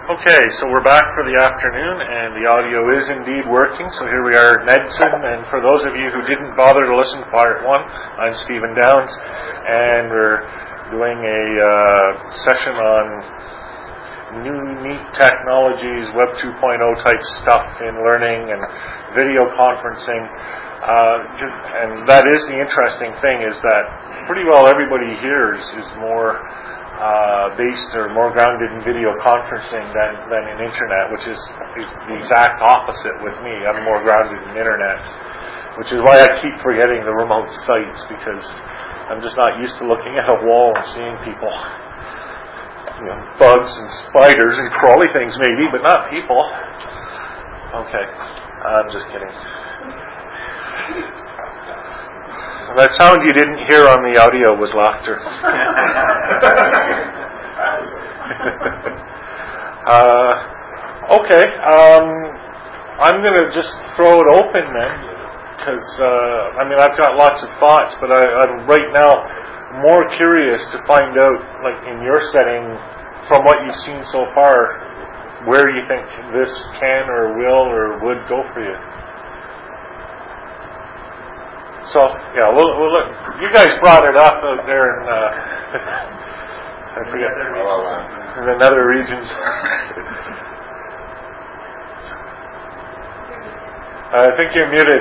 Okay, so we're back for the afternoon, and the audio is indeed working. So here we are at Nedson, and for those of you who didn't bother to listen to Part 1, I'm Stephen Downs, and we're doing a session on new, neat technologies, Web 2.0 type stuff in learning and video conferencing. And that is the interesting thing, is that pretty well everybody here is more based or more grounded in video conferencing than in internet, which is the exact opposite with me. I'm more grounded in internet, which is why I keep forgetting the remote sites, because I'm just not used to looking at a wall and seeing people. You know, bugs and spiders and crawly things maybe, but not people. Okay, I'm just kidding. That sound you didn't hear on the audio was laughter. Okay, I'm going to just throw it open then, because I've got lots of thoughts, but I'm right now more curious to find out, like in your setting, from what you've seen so far, where you think this can or will or would go for you. So, yeah, we'll look. You guys brought it up out there in, I forget, in the nether regions. I think you're muted.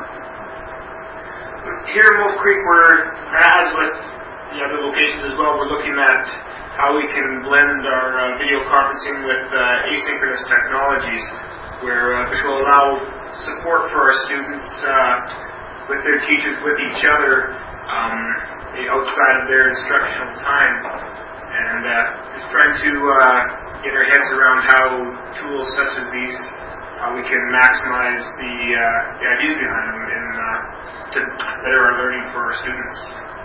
Here in Wolf Creek, as with the other locations as well, we're looking at how we can blend our video conferencing with asynchronous technologies, which will allow support for our students with their teachers, with each other, outside of their instructional time, and just trying to get our heads around how tools such as these, how we can maximize the ideas behind them and to better our learning for our students.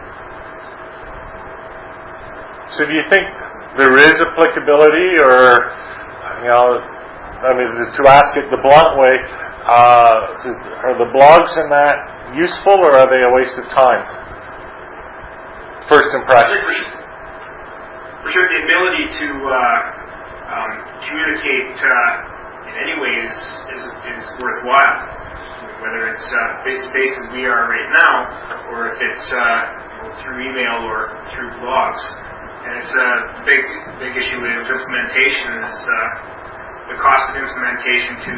So do you think there is applicability, or, to ask it the blunt way, are the blogs in that useful, or are they a waste of time? First impression. For sure, the ability to communicate in any way is worthwhile. Whether it's face-to-face as we are right now, or if it's through email or through blogs. And it's a big issue with implementation is the cost of implementation to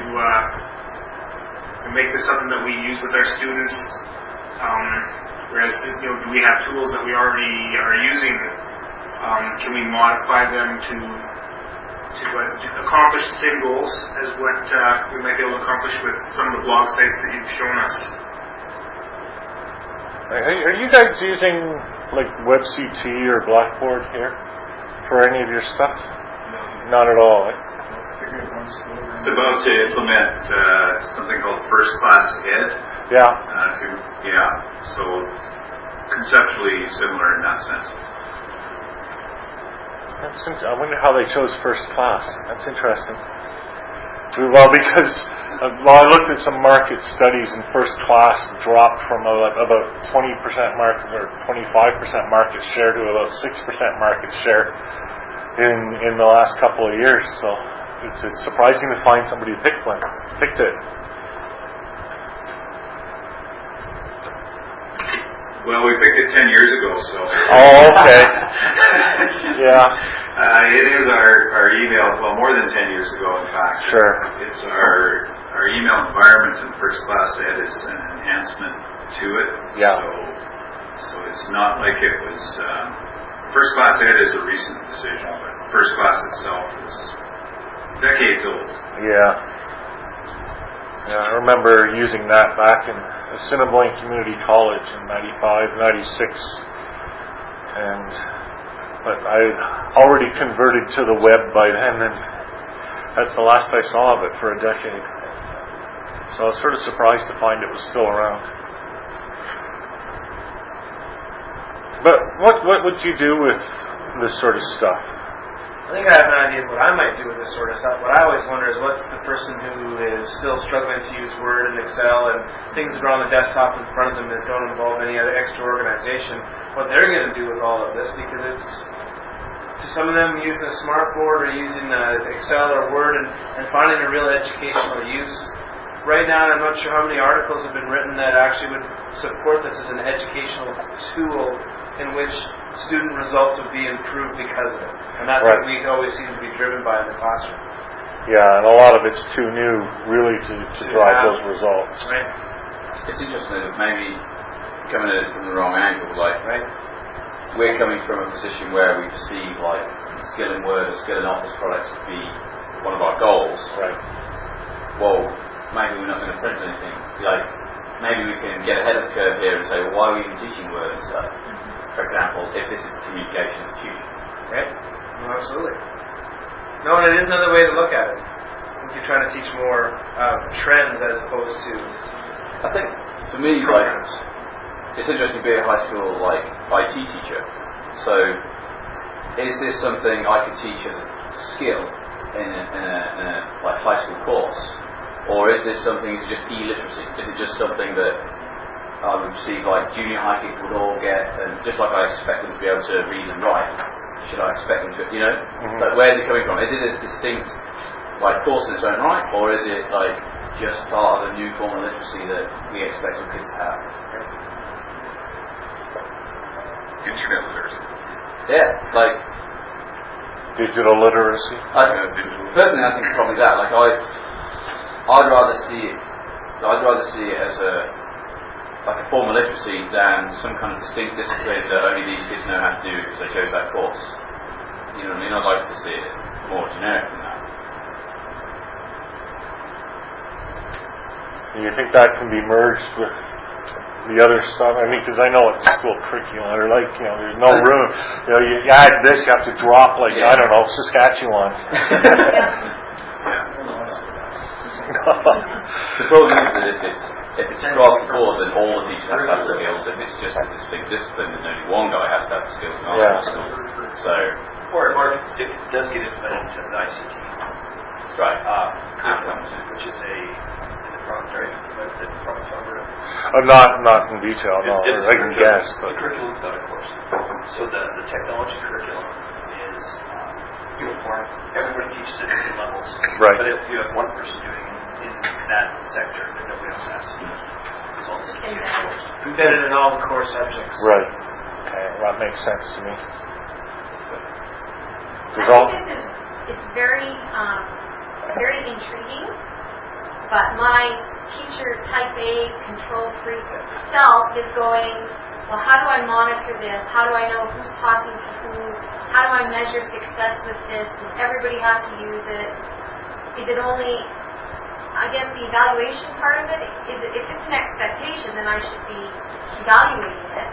make this something that we use with our students. Whereas, do we have tools that we already are using? Can we modify them to accomplish the same goals as what we might be able to accomplish with some of the blog sites that you've shown us? Are you guys using like WebCT or Blackboard here for any of your stuff? No. Not at all. It's about to implement something called First Class Ed. Yeah. So conceptually similar in that sense. I wonder how they chose first class. That's interesting. Well, because I looked at some market studies, and first class dropped from about 20% market or 25% market share to about 6% market share in the last couple of years. So it's surprising to find somebody who picked it. Well, we picked it 10 years ago, so. Oh, okay. Yeah. It is our email, well, more than 10 years ago, in fact. Sure. It's our email environment, and First Class Ed is an enhancement to it. Yeah. So it's not like it was. First Class Ed is a recent decision, but First Class itself is decades old. Yeah, I remember using that back in Assiniboine Community College in 95, 96. But I already converted to the web by then, and that's the last I saw of it for a decade. So I was sort of surprised to find it was still around. But what would you do with this sort of stuff? I think I have an idea of what I might do with this sort of stuff. What I always wonder is what's the person who is still struggling to use Word and Excel and things that are on the desktop in front of them that don't involve any other extra organization, what they're going to do with all of this, because it's, to some of them using a smartboard or using Excel or Word and finding a real educational use. Right now, I'm not sure how many articles have been written that actually would support this as an educational tool in which student results would be improved because of it. And that's what we always seem to be driven by in the classroom. Yeah, and a lot of it's too new, really, to drive those results. Right. It's interesting that maybe coming at it from the wrong angle, like, we're coming from a position where we perceive, like, skill in Word or skill in Office products to be one of our goals. Right. Well, maybe we're not going to print anything. Like, maybe we can get ahead of the curve here and say, well, why are we even teaching Word and stuff? For example, if this is communications tutor. Right? No, absolutely. No, and it is another way to look at it. If you're trying to teach more trends as opposed to I think, for me, programs. It's interesting to be a high school, like, IT teacher. So, is this something I could teach as a skill in a like high school course? Or is this something, is it just e-literacy? Is it just something that I would see like junior high people would all get, and just like I expect them to be able to read and write, should I expect them to, you know? Like, where is it coming from? Is it a distinct, like, course in its own right, or is it like just part of a new form of literacy that we expect our kids to have? Internet literacy. Yeah, like digital literacy. Personally, I think probably that. Like, I'd rather see it as a form of literacy than some kind of distinct discipline that only these kids know how to do because they chose that course. You know what I mean? I'd like to see it more generic than that. Do you think that can be merged with the other stuff? I mean, because I know it's school curriculum, or like, you know, there's no room. You know, you add this, you have to drop, like, I don't know, Saskatchewan. The problem is that if it's across the board, then all the teachers have to have the skills. If it's just a distinct discipline, then only one guy has to have the skills in our school. So, or if it does get implemented into the ICT, right, which is a not in detail, no. I can guess. But the curriculum is not a course. So the technology curriculum is uniform. Everybody teaches at different levels. Right. But if you have one person doing it in that sector, then nobody else has to do it. Results embedded in all the core subjects. Right. Okay, well, that makes sense to me. It's very intriguing. But my teacher type A control freak self is going, well, how do I monitor this? How do I know who's talking to who? How do I measure success with this? Does everybody have to use it? Is it only, I guess the evaluation part of it, if it's an expectation, then I should be evaluating it.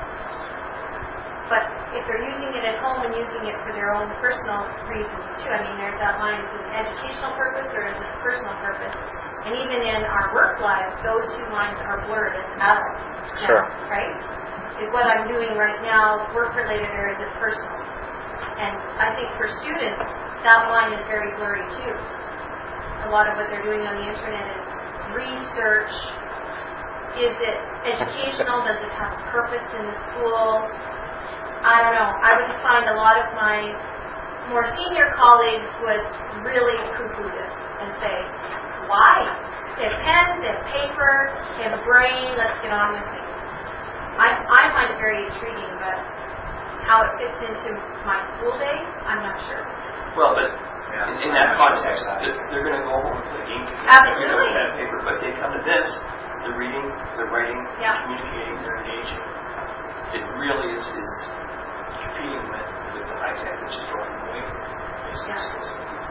But if they're using it at home and using it for their own personal reasons too, I mean, there's that line, is it an educational purpose or is it a personal purpose? And even in our work lives, those two lines are blurred as adults. Sure. Now, right? Is what I'm doing right now work-related or is it personal? And I think for students, that line is very blurry too. A lot of what they're doing on the internet is research. Is it educational? Does it have a purpose in the school? I don't know. I would find a lot of my more senior colleagues would really poo-poo this and say, why? They have pens, they have paper, they have a brain, let's get on with things. I find it very intriguing, but how it fits into my school day, I'm not sure. Well, but in that context, they're going to go home and play games. Absolutely. Pen and paper, but they come to this, they're reading, they're writing, Yeah. they're communicating, they're engaging. It really is competing with the high tech, which is drawing them away from basic skills.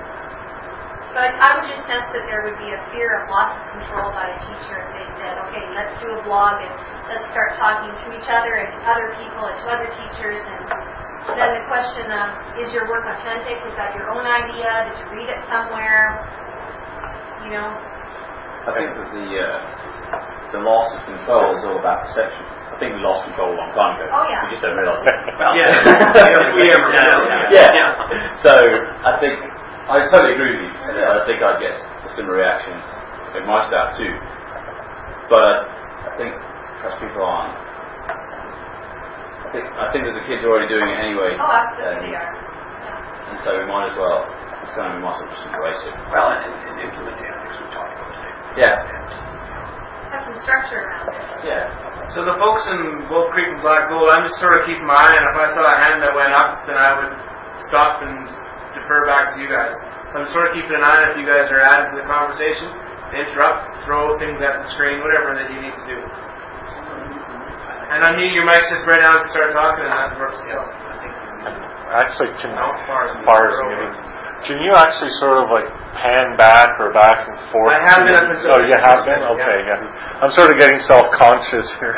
But I would just sense that there would be a fear of loss of control by a teacher if they said, okay, let's do a blog and let's start talking to each other and to other people and to other teachers. And then the question of, is your work authentic? Is that your own idea? Did you read it somewhere? You know? I think that the loss of control is all about perception. I think we lost control a long time ago. Oh, yeah. We just don't realise it. We ever Yeah. So I think I totally agree with you. I think I'd get a similar reaction in my staff too. But I think perhaps people aren't. I think that the kids are already doing it anyway. Oh, absolutely they are. Yeah. And so we might as well just embrace it. Well, and implement the ethics we talked about today. Yeah. Have some structure around it. Yeah. So the folks in Wolf Creek and Black Gold, I'm just sort of keeping my eye on. If I saw a hand that went up, then I would stop and defer back to you guys. So I'm sort of keeping an eye on if you guys are adding to the conversation. Interrupt, throw things at the screen, whatever that you need to do. And unmute your mics just right now and start talking, and that works well. Actually, can you actually sort of like pan back or back and forth? I have been up until Oh, you have been? Okay, yeah. I'm sort of getting self-conscious here.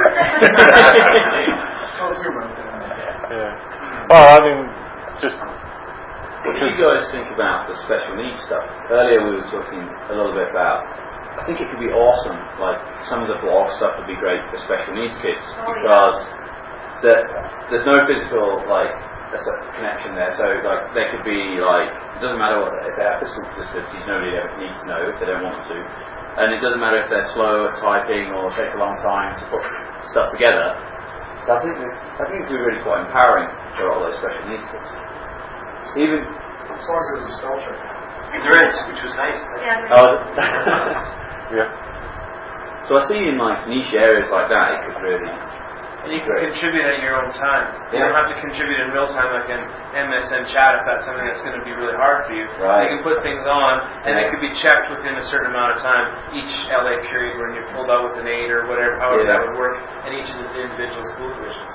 Yeah. Well, I mean, just... What do you guys think about the special needs stuff? Earlier we were talking a little bit about, I think it could be awesome, like some of the blog stuff would be great for special needs kids, because there's no physical, like, connection there. So, like, they could be, like, it doesn't matter if they have physical disabilities, nobody ever needs to know if they don't want to. And it doesn't matter if they're slow at typing or take a long time to put stuff together. So I think it would be really quite empowering for all those special needs kids. Even as long as there's a spell check. There is, which was nice. Yeah. Yeah. So I see in like niche areas like that, it could really. And you can contribute at your own time. You Yeah. don't have to contribute in real time like an MSN chat if that's something that's going to be really hard for you. Right. You can put things on, and it could be checked within a certain amount of time, each LA period when you're pulled out with an 8 or whatever, however that would work, in each of the individual school divisions.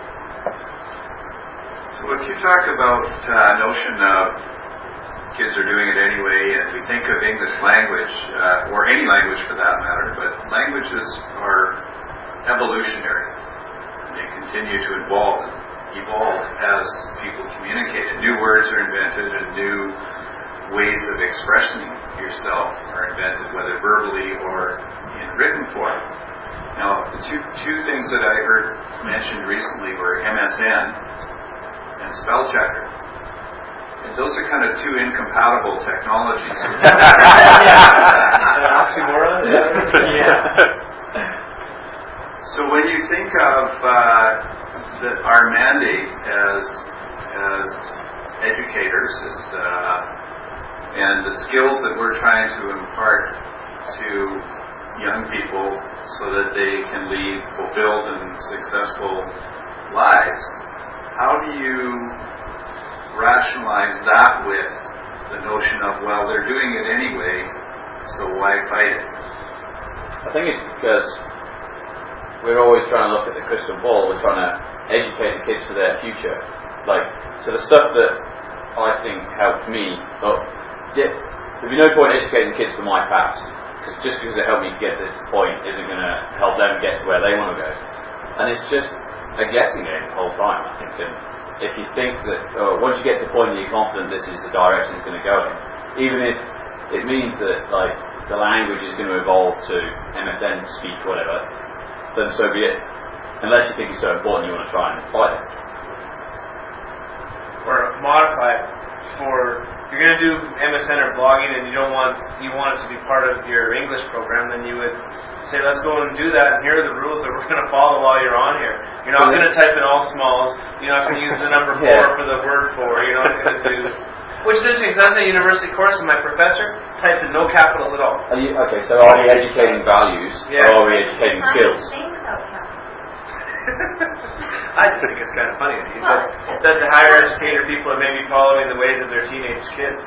So if you talk about notion of kids are doing it anyway, and we think of English language, or any language for that matter, but languages are evolutionary. They continue to evolve as people communicate. And new words are invented, and new ways of expressing yourself are invented, whether verbally or in written form. Now, the two things that I heard mentioned recently were MSN and spell checker. And those are kind of two incompatible technologies. Oxymoron? Yeah. So when you think of our mandate as educators, and the skills that we're trying to impart to young people so that they can lead fulfilled and successful lives, how do you rationalize that with the notion of, well, they're doing it anyway, so why fight it? I think it's because we're always trying to look at the crystal ball. We're trying to educate the kids for their future. So the stuff that I think helped me, there'd be no point educating kids for my past, because just because it helped me to get to this point isn't going to help them get to where they want to go. And it's just a guessing game the whole time, I think. And if you think that once you get to the point that you're confident this is the direction it's going to go in, even if it means that like the language is going to evolve to MSN speak, whatever, then so be it. Unless you think it's so important you want to try and fight it. Or modify it for, if you're going to do MSN or blogging and you want it to be part of your English program, then you would say, let's go and do that, and here are the rules that we're going to follow while you're on here. You're not going to type in all smalls, you're not going to use the number 4 for the word 4, you're not going to do... Which is interesting, because I was in a university course and my professor typed in no capitals at all. Okay, so are we educating values, or are we educating skills? I just think it's kind of funny. He said the higher educated people are maybe following the ways of their teenage kids.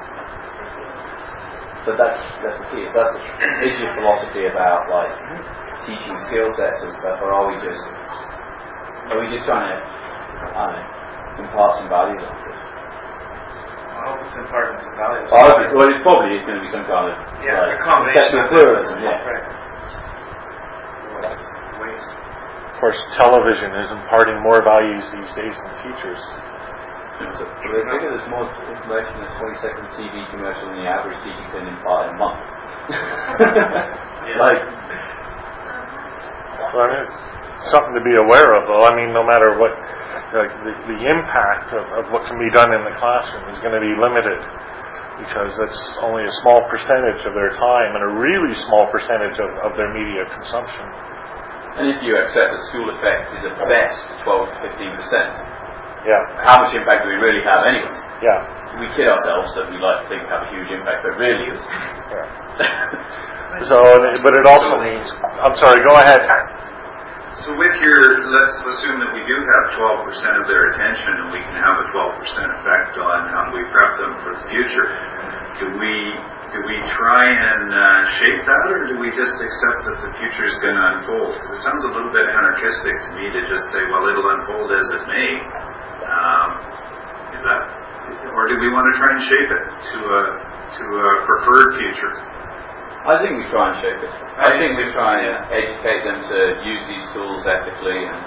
But that's the key. Is your philosophy about like teaching skill sets and stuff, or are we just trying to, I don't know, impart some values on this? I hope it's imparting some values. Well, it probably is going to be some kind of a combination of pluralism. Yeah. Right. Well, that's waste. Of course, television is imparting more values these days than teachers. So they figure there's more information in a 20-second TV commercial than the average teacher can impart in a month. Well, I mean, it's something to be aware of, though. I mean, no matter what, like the impact of what can be done in the classroom is going to be limited, because it's only a small percentage of their time and a really small percentage of their media consumption. And if you accept that school effect is at best 12 to 15%, yeah, how much impact do we really have anyway? Yeah. we kid ourselves that we like to think have a huge impact, but really it's... So, but it also means... I'm sorry, go ahead. So with let's assume that we do have 12% of their attention and we can have a 12% effect on how we prep them for the future. Do we try and shape that, or do we just accept that the future is going to unfold? Because it sounds a little bit anarchistic to me to just say, well, it'll unfold as it may. Or do we want to try and shape it to a preferred future? I think we try and shape it. I think we try and educate them to use these tools ethically and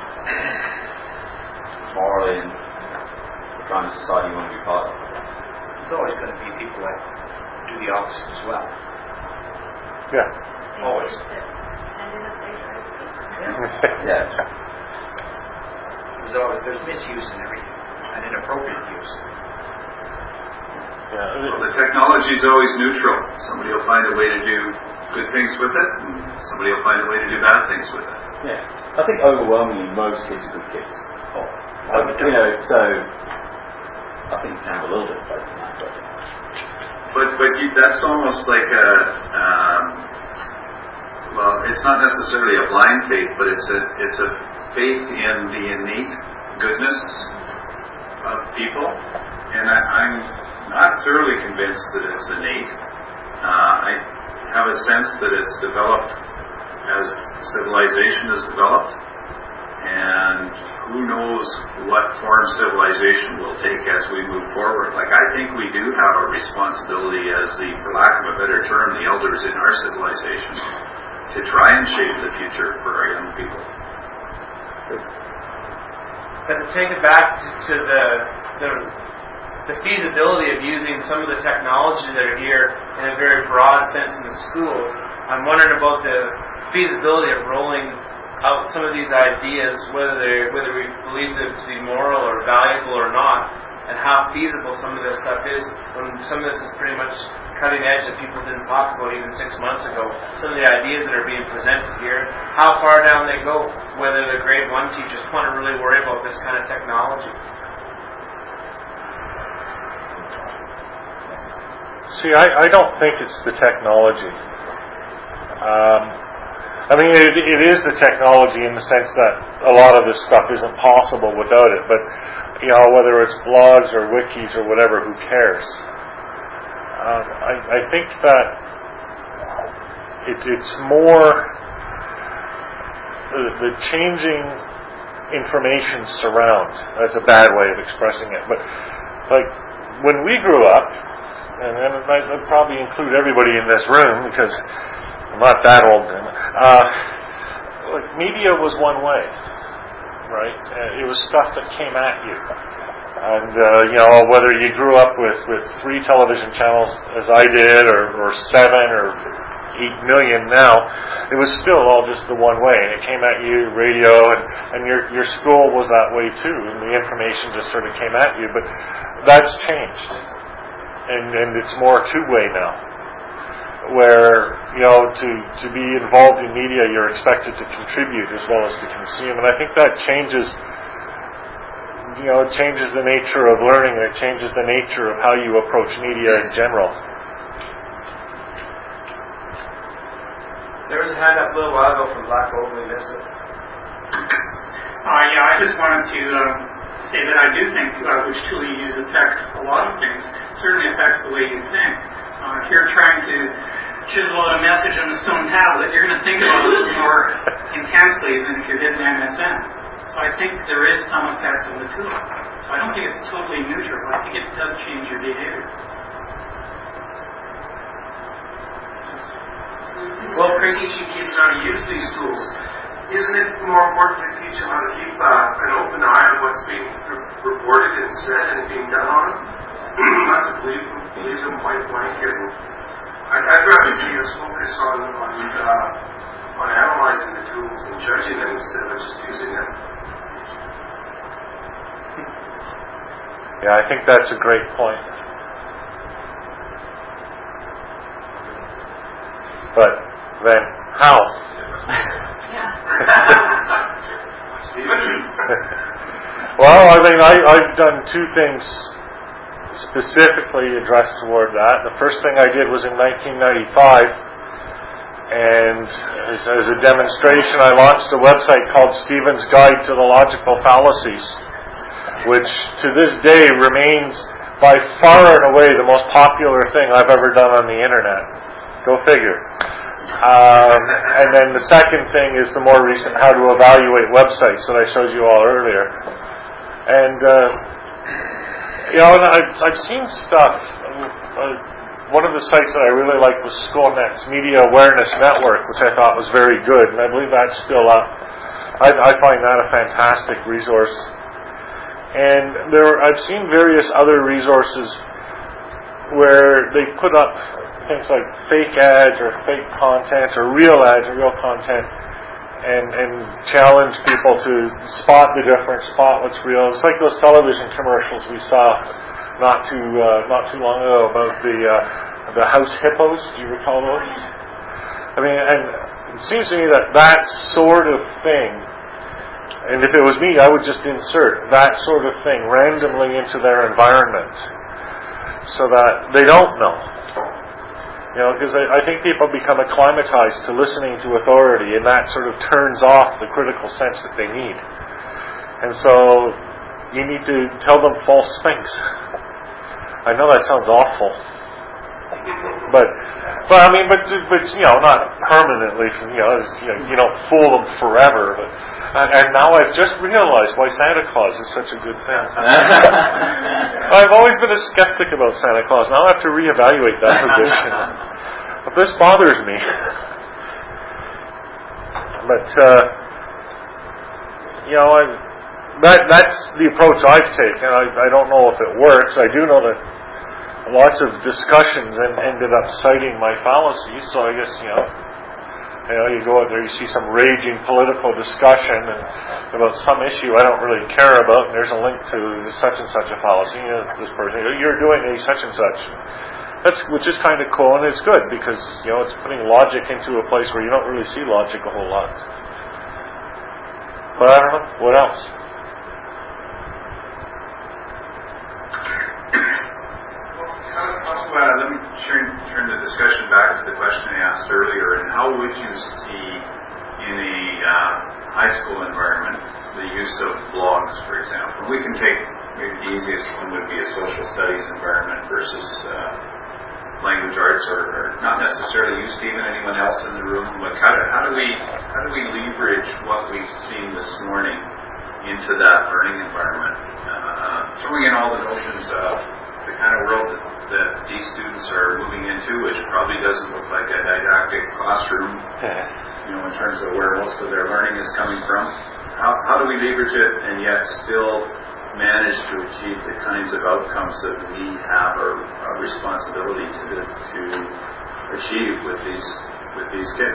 morally and the kind of society you want to be part of. There's always going to be people that do the opposite as well. Yeah. Always. Yeah. There's misuse and everything, and inappropriate use. Yeah. Well, the technology is always neutral. Somebody will find a way to do good things with it, and somebody will find a way to do bad things with it. Yeah. I think overwhelmingly most kids are good kids. So I think you can have a little bit of faith in that. But that's almost like it's not necessarily a blind faith, but it's a faith in the innate goodness of people, and I'm not thoroughly convinced that it's innate. I have a sense that it's developed as civilization has developed, and who knows what form civilization will take as we move forward. Like, I think we do have a responsibility as for lack of a better term, the elders in our civilization, to try and shape the future for our young people. But to take it back to the feasibility of using some of the technologies that are here in a very broad sense in the schools, I'm wondering about the feasibility of rolling out some of these ideas, whether we believe them to be moral or valuable or not, and how feasible some of this stuff is, when some of this is pretty much cutting edge that people didn't talk about even 6 months ago. Some of the ideas that are being presented here, how far down they go, whether the grade 1 teachers want to really worry about this kind of technology. See, I don't think it's the technology. I mean, it is the technology in the sense that a lot of this stuff isn't possible without it. But, whether it's blogs or wikis or whatever, who cares? I think that it's more the changing information surround. That's a bad way of expressing it. But, like, when we grew up, and I'd probably include everybody in this room because I'm not that old then. Media was one way, right? It was stuff that came at you. And, whether you grew up with 3 television channels as I did, or 7 or 8 million now, it was still all just the one way. And it came at you, radio, and your school was that way too. And the information just sort of came at you. But that's changed. And it's more two-way now, where, to be involved in media, you're expected to contribute as well as to consume. And I think that changes the nature of learning, and it changes the nature of how you approach media in general. There was a hand up a little while ago from Black Oak, we missed it. I just wanted to say that I do think which tool you use affects a lot of things. It certainly affects the way you think. If you're trying to chisel out a message on a stone tablet, you're going to think about it more intensely than if you're hitting MSN. So I think there is some effect of the tool. So I don't think it's totally neutral. I think it does change your behavior. Well, for teaching kids how to use these tools, isn't it more important to teach them how to keep an open eye on what's being reported and said and being done on them? Not to believe them point blank. And I'd rather see us focus on analyzing the tools and judging them instead of just using them. Yeah, I think that's a great point. But then, how? Well, I mean, I've done 2 things specifically addressed toward that. The first thing I did was in 1995, and as a demonstration, I launched a website called Stephen's Guide to the Logical Fallacies, which to this day remains by far and away the most popular thing I've ever done on the internet. Go figure. And then the second thing is the more recent How to Evaluate Websites that I showed you all earlier. And, and I've seen stuff. One of the sites that I really liked was SchoolNet's Media Awareness Network, which I thought was very good, and I believe that's still up. I find that a fantastic resource. And I've seen various other resources where they put up things like fake ads or fake content or real ads or real content and challenge people to spot the difference, spot what's real. It's like those television commercials we saw not too long ago about the house hippos. Do you recall those? I mean, and it seems to me that sort of thing, and if it was me, I would just insert that sort of thing randomly into their environment so that they don't know. Because I think people become acclimatized to listening to authority, and that sort of turns off the critical sense that they need. And so you need to tell them false things. I know that sounds awful, but not permanently. You don't fool them forever. But and now I've just realized why Santa Claus is such a good thing. I've always been a skeptic about Santa Claus. Now I have to reevaluate that position. But this bothers me. But that's the approach I've taken. I don't know if it works. I do know that lots of discussions ended up citing my fallacies. So I guess you go out there, you see some raging political discussion about some issue I don't really care about, and there's a link to such and such a fallacy. This person, you're doing a such and such. Which is kind of cool, and it's good because it's putting logic into a place where you don't really see logic a whole lot. But I don't know what else. Let me turn the discussion back to the question I asked earlier. And how would you see in a high school environment the use of blogs, for example? We can take maybe the easiest one would be a social studies environment versus language arts, or not necessarily you, Stephen, anyone else in the room. Like how do we leverage what we've seen this morning into that learning environment, throwing in all the notions of the kind of world that these students are moving into, which probably doesn't look like a didactic classroom, in terms of where most of their learning is coming from. How do we leverage it and yet still manage to achieve the kinds of outcomes that we have a responsibility to achieve with these kids?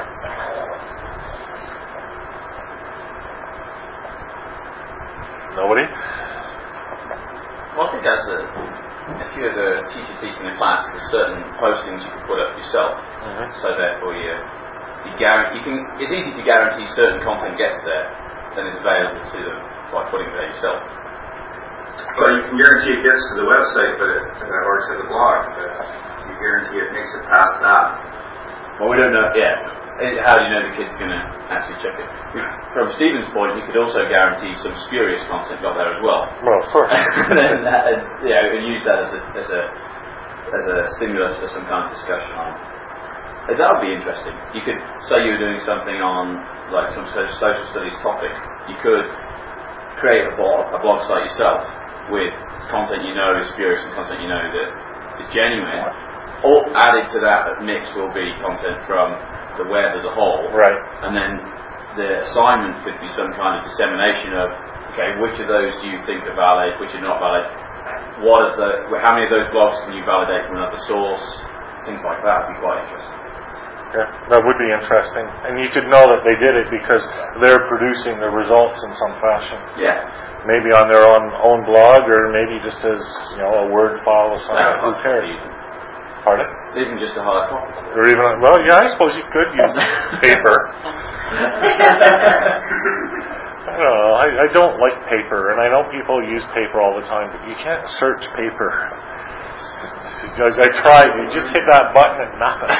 Nobody? Well, I think if you're the teacher teaching the class, there's certain postings you can put up yourself. Mm-hmm. So therefore it's easy to guarantee certain content gets there than is available to them by putting it there yourself. Well, you can guarantee it gets to the website, or to the blog, but you guarantee it makes it past that. Well, we don't know. Yeah. How do you know the kid's going to actually check it? From Stephen's point, you could also guarantee some spurious content got there as well. Well, of course. And use that as a stimulus for some kind of discussion on. That would be interesting. You could say you were doing something on like some social studies topic. You could create a blog site yourself with content you know is spurious and content you know that is genuine. Or added to that mix will be content from the web as a whole. Right. And then the assignment could be some kind of dissemination of, okay, which of those do you think are valid, which are not valid? How many of those blogs can you validate from another source? Things like that would be quite interesting. Yeah, that would be interesting. And you could know that they did it because they're producing the results in some fashion. Yeah. Maybe on their own blog, or maybe just as a Word file or something. Who cares? Pardon? Even just a hard copy. Or even, I suppose you could use paper. I don't know. I don't like paper, and I know people use paper all the time, but you can't search paper. Because I tried. You just hit that button and nothing.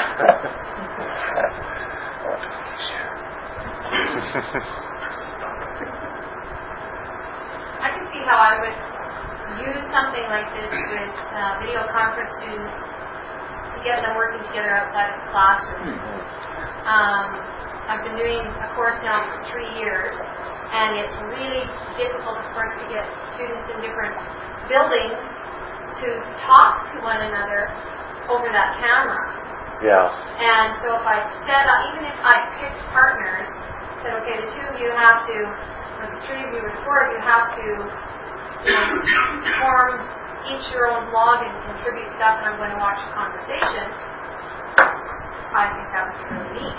I can see how I would use something like this with video conference students to get them working together outside of the classroom. I've been doing a course now for 3 years, and it's really difficult, of course, to get students in different buildings to talk to one another over that camera. Yeah. And so if I set up, even if I picked partners, said, okay, the 2 of you have to, or the 3 of you or the 4 of you have to, form each your own blog and contribute stuff, and I'm going to watch a conversation, I think that would be really neat.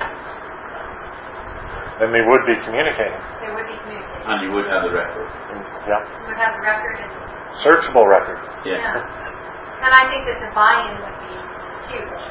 Then they would be communicating. They would be communicating. And you would have the record. Yeah. You would have the record and Searchable record. Yeah. And I think that the buy-in would be huge.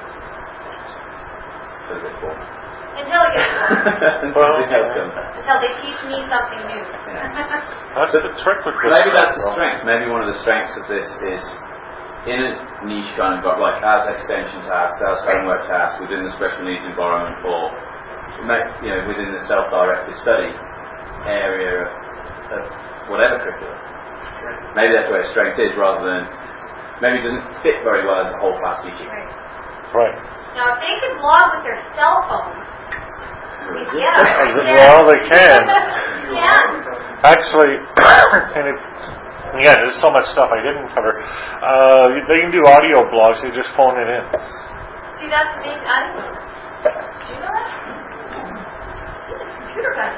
That's a bit cool. Until it gets boring. Until they teach me something new. That's the trick with this. Maybe that's the strength. Maybe one of the strengths of this is in a niche kind of like as extension tasks, as homework tasks within the special needs environment, or within the self-directed study area of whatever curriculum. Maybe that's where strength is, rather than maybe it doesn't fit very well into whole class teaching. Right. Now, if they can blog with their cell phone, we get it right there. Well, they can. Yeah. Actually, and there's so much stuff I didn't cover. They can do audio blogs. They just phone it in. See, that's amazing. I didn't know that. Do you know that? He's a computer guy.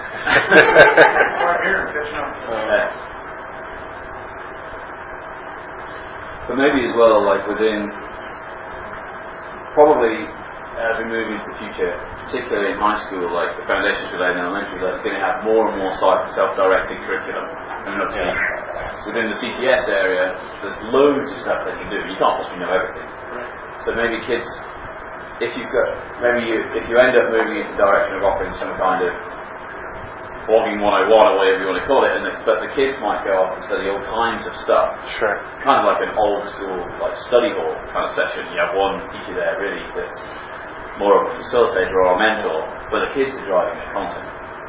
But maybe as well, like within, probably as we move into the future, particularly in high school, like the foundations related in elementary, like it's going to have more and more self-directed curriculum. Within the CTS area, there's loads of stuff they can do. You can't possibly know everything. So maybe kids, if you end up moving in the direction of offering some kind of blogging 101 or whatever you want to call it, but the kids might go off and study all kinds of stuff. Sure. Kind of like an old school like study hall kind of session. You have one teacher there really that's more of a facilitator or a mentor, but the kids are driving the content.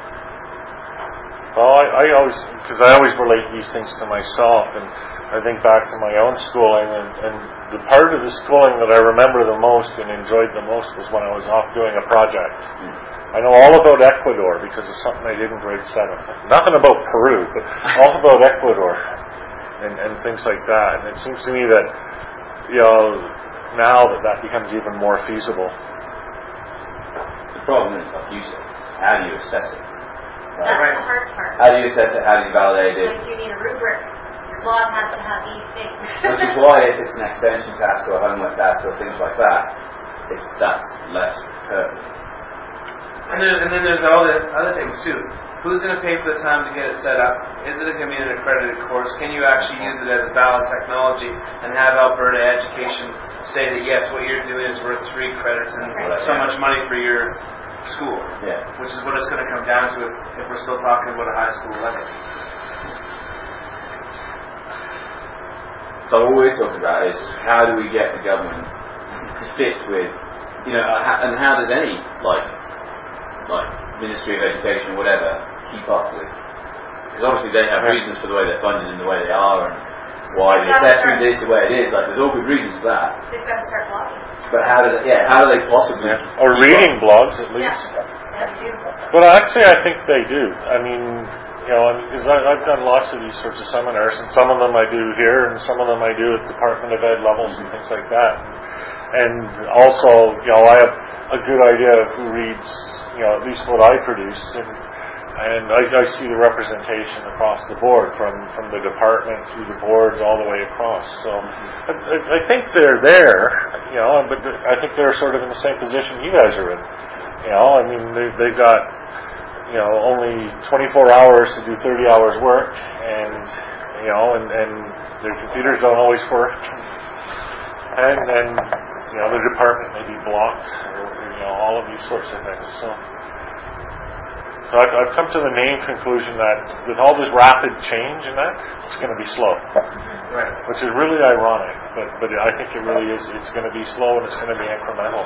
Well, I always relate these things to myself, and I think back to my own schooling, and the part of the schooling that I remember the most and enjoyed the most was when I was off doing a project. I know all about Ecuador because of something I did in grade 7. Nothing about Peru, but all about Ecuador and things like that. And it seems to me that, now that becomes even more feasible. The problem is, like you said, how do you assess it? That's the hard part. How do you assess it? How do you validate it? Like you need a rubric. Your blog has to have these things. Which is why if it's an extension task or a homework task or things like that, that's less pertinent. And then there's all the other things too. Who's going to pay for the time to get it set up? Is it going to be an accredited course? Can you actually use it as a valid technology and have Alberta Education say that yes, what you're doing is worth 3 credits and so much money for your school? Yeah. Which is what it's going to come down to if we're still talking about a high school level. So what we're talking about is how do we get the government to fit with, and how does any like Ministry of Education, whatever, keep up with? Because obviously they have reasons for the way they're funded and the way they are, and why the assessment is the way it is. Like there's all good reasons for that. They've got to start blogging. But how do they possibly? Or reading blogs at least. Yeah, they do. Well, actually, I think they do. I mean, because I've done lots of these sorts of seminars, and some of them I do here, and some of them I do at Department of Ed levels and things like that. And also, I have a good idea of who reads, at least what I produce, and I see the representation across the board, from the department through the boards all the way across. So I think they're there, but I think they're sort of in the same position you guys are in. I mean, they've got only 24 hours to do 30 hours work, and their computers don't always work, and the department may be blocked, or all of these sorts of things. So So I've come to the main conclusion that with all this rapid change in that, it's going to be slow. Right. Which is really ironic, but I think it really is. It's going to be slow and it's going to be incremental.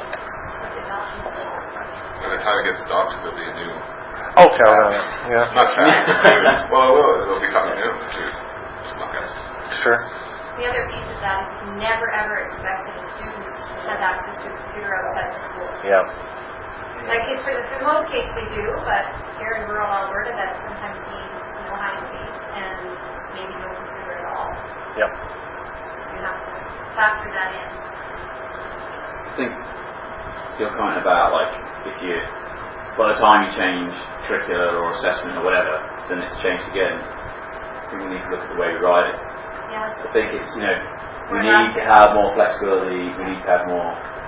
By the time it gets adopted, there'll be a new... Okay, yeah. Not fast. Well, it'll be something new to look at. Sure. The other piece of that is you never ever expect that a student has access to a computer outside of school. Yeah. Like for most cases they do, but here in rural Alberta that sometimes means no high speed and maybe no computer at all. Yep. So you have to factor that in. I think your comment about like if you by the time you change curricular or assessment or whatever, then it's changed again. I think we need to look at the way we write it. Yeah. I think it's we need to have more flexibility. We need to have more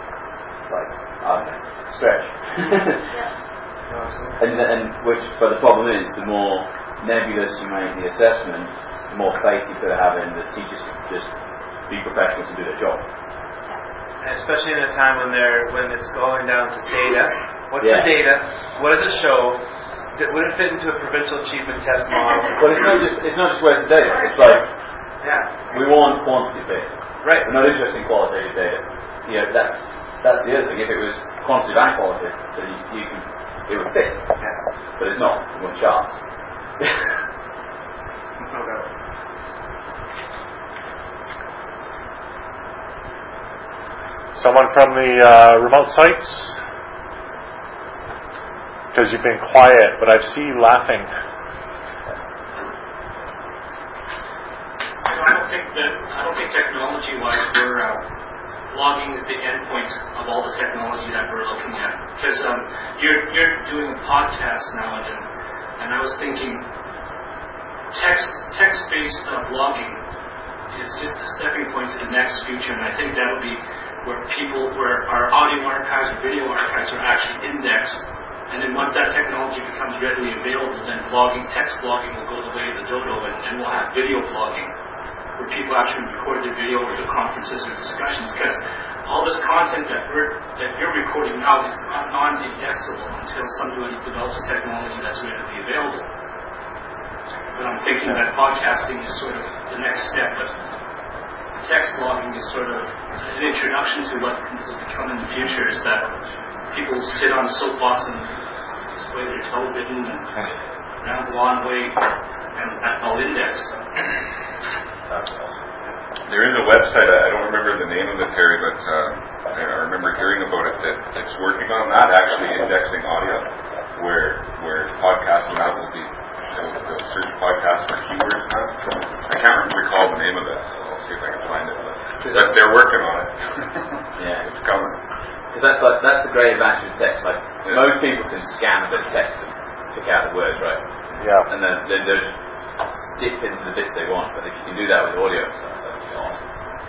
stretch. But the problem is the more nebulous you make the assessment, the more faith you could have in the teachers to just be professional to do their job. And especially in a time when it's going down to data. What's the data? What does it show? Would it fit into a provincial achievement test model? Well, it's not just where's the data. It's like we want quantitative data. Right. We're not interested in qualitative data. That's the other thing. If it was quantitative and qualitative, then it would fit. Yeah. But it's not. It won't chance. Someone from the remote sites? Because you've been quiet, but I see you laughing. I don't think technology-wise logging is the endpoint of all the technology that we're looking at. Because you're doing a podcast now, and I was thinking text-based logging is just a stepping point to the next future, and I think that'll be where our audio archives or video archives are actually indexed. And then once that technology becomes readily available, then text blogging will go the way of the dodo, and we'll have video blogging, where people actually record their video or the conferences or discussions, because all this content that you're recording now is non-indexable until somebody develops a technology that's readily available. But I'm thinking that podcasting is sort of the next step, but text blogging is sort of an introduction to what will become in the future, is that people sit on a soapbox and display their television and ramble on away, and that's all indexed. There is a website, I don't remember the name of it, Terry, but I remember hearing about it, that it's working on that, actually indexing audio, where podcasting now will be, they'll search podcasts for keywords now. I can't recall the name of it, so I'll see if I can find it, but they're working on it. Yeah. It's coming. Because that's the great advantage of text. Like most people can scan a bit of text and pick out the words, right? Yeah. And then they'll dip into the bits they want. But if you can do that with audio and stuff, that'd be awesome.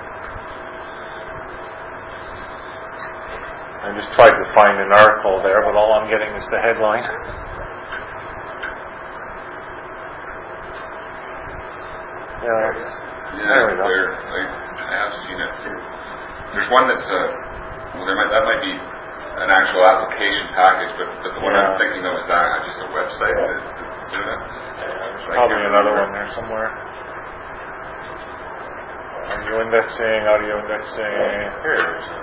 I just tried to find an article there, but all I'm getting is the headline. Yeah. There we go. I have seen it. There's one that's that might be an actual application package, but the one I'm thinking of is just a website that's doing it. There's probably another one there somewhere. Audio indexing. Here it is.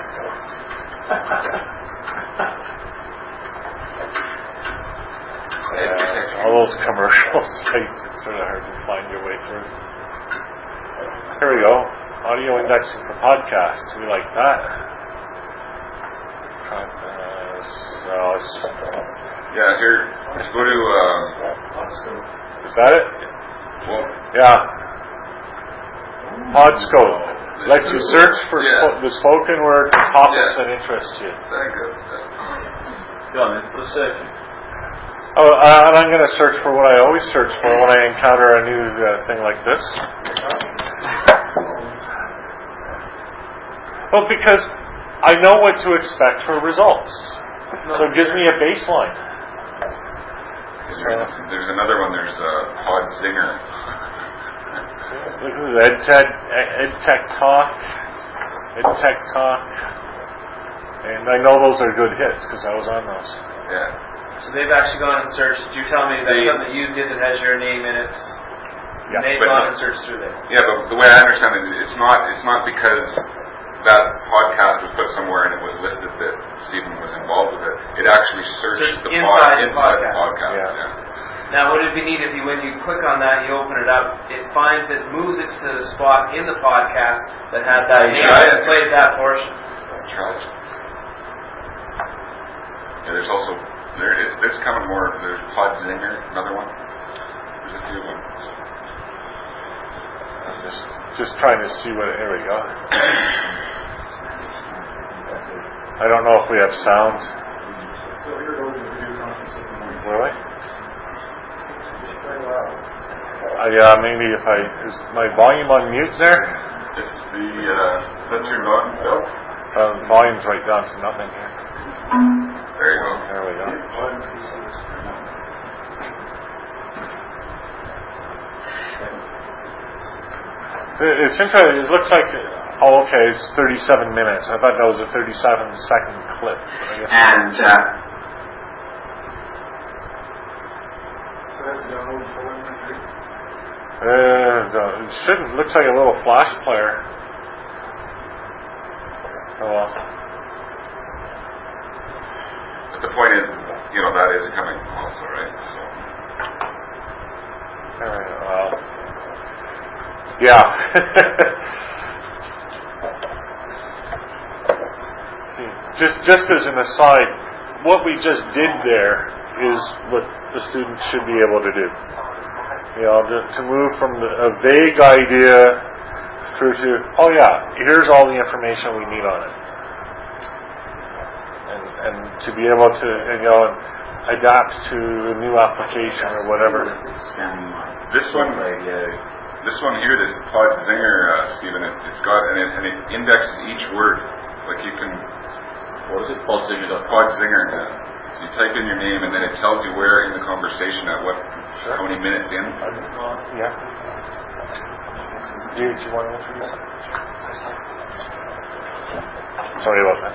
All those commercial sites, it's sort of hard to find your way through. Here we go. Audio indexing for podcasts. We like that. Here. Let's go to. Is that it? Well, yeah. Podscope. Lets you search for the spoken word topics that interest you. Thank you. Go on then, put a search in. And I'm going to search for what I always search for when I encounter a new thing like this. Well, because I know what to expect for results. So it gives me a baseline. There's another one. There's Podzinger. EdTech Talk. And I know those are good hits because I was on those. Yeah. So they've actually gone and searched. You're telling me that's something that you did that has your name in it. Yeah, they've gone and searched through there. Yeah, but the way I understand it, it's not because that podcast was put somewhere and it was listed that Stephen was involved with it. It actually searched the inside the podcast. Yeah. Now, would it be neat if when you click on that, you open it up, it finds it, moves it to the spot in the podcast that had that name and played that portion. Try it. Yeah, there's also there's coming more. There's Podzinger, another one. There's a few of them. I'm just trying to see what. Here we go. I don't know if we have sound. Really? Yeah, maybe if is my volume on mute there? It's the is that turned on, Bill? The volume's right down to nothing here. There you go. There we go. It's interesting. It looks like it's 37 minutes. I thought that was a 37-second clip. And so that's the download for it shouldn't. Looks like a little flash player. Oh well. But the point is, that is coming also, right? So. Yeah. Just as an aside, what we just did there is what the students should be able to do. To move from a vague idea through to, here's all the information we need on it. And to be able to, adapt to a new application or whatever. This one here, this Podzinger, Stephen, it's got, and it indexes each word. Like you can, what is it? Podzinger. Podzinger, yeah. So you type in your name and then it tells you where in the conversation at how many minutes in. Yeah. Do you want to introduce it? Sorry about that.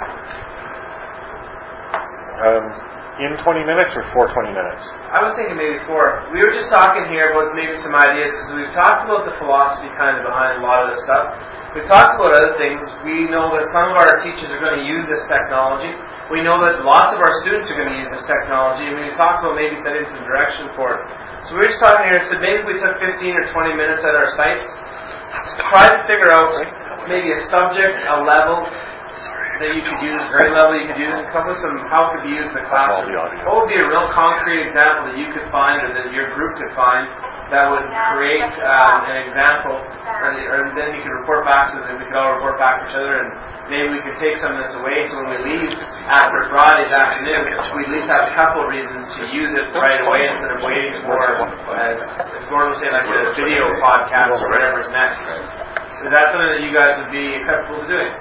In 20 minutes or for 20 minutes? I was thinking maybe 4. We were just talking here about maybe some ideas because we've talked about the philosophy kind of behind a lot of this stuff. We've talked about other things. We know that some of our teachers are going to use this technology. We know that lots of our students are going to use this technology, and we talked about maybe setting some direction for it. So we were just talking here, so maybe we took 15 or 20 minutes at our sites, try to figure out maybe a subject, a level that you could use, grade level you could use, and come with some how it could be used in the classroom. What would be a real concrete example that you could find or that your group could find that would create an example, and then you could report back to them, we could all report back to each other, and maybe we could take some of this away so when we leave after Friday's afternoon, we at least have a couple of reasons to use it right away instead of waiting for, as Gordon was saying, like a video podcast or whatever's next. Is that something that you guys would be acceptable to doing?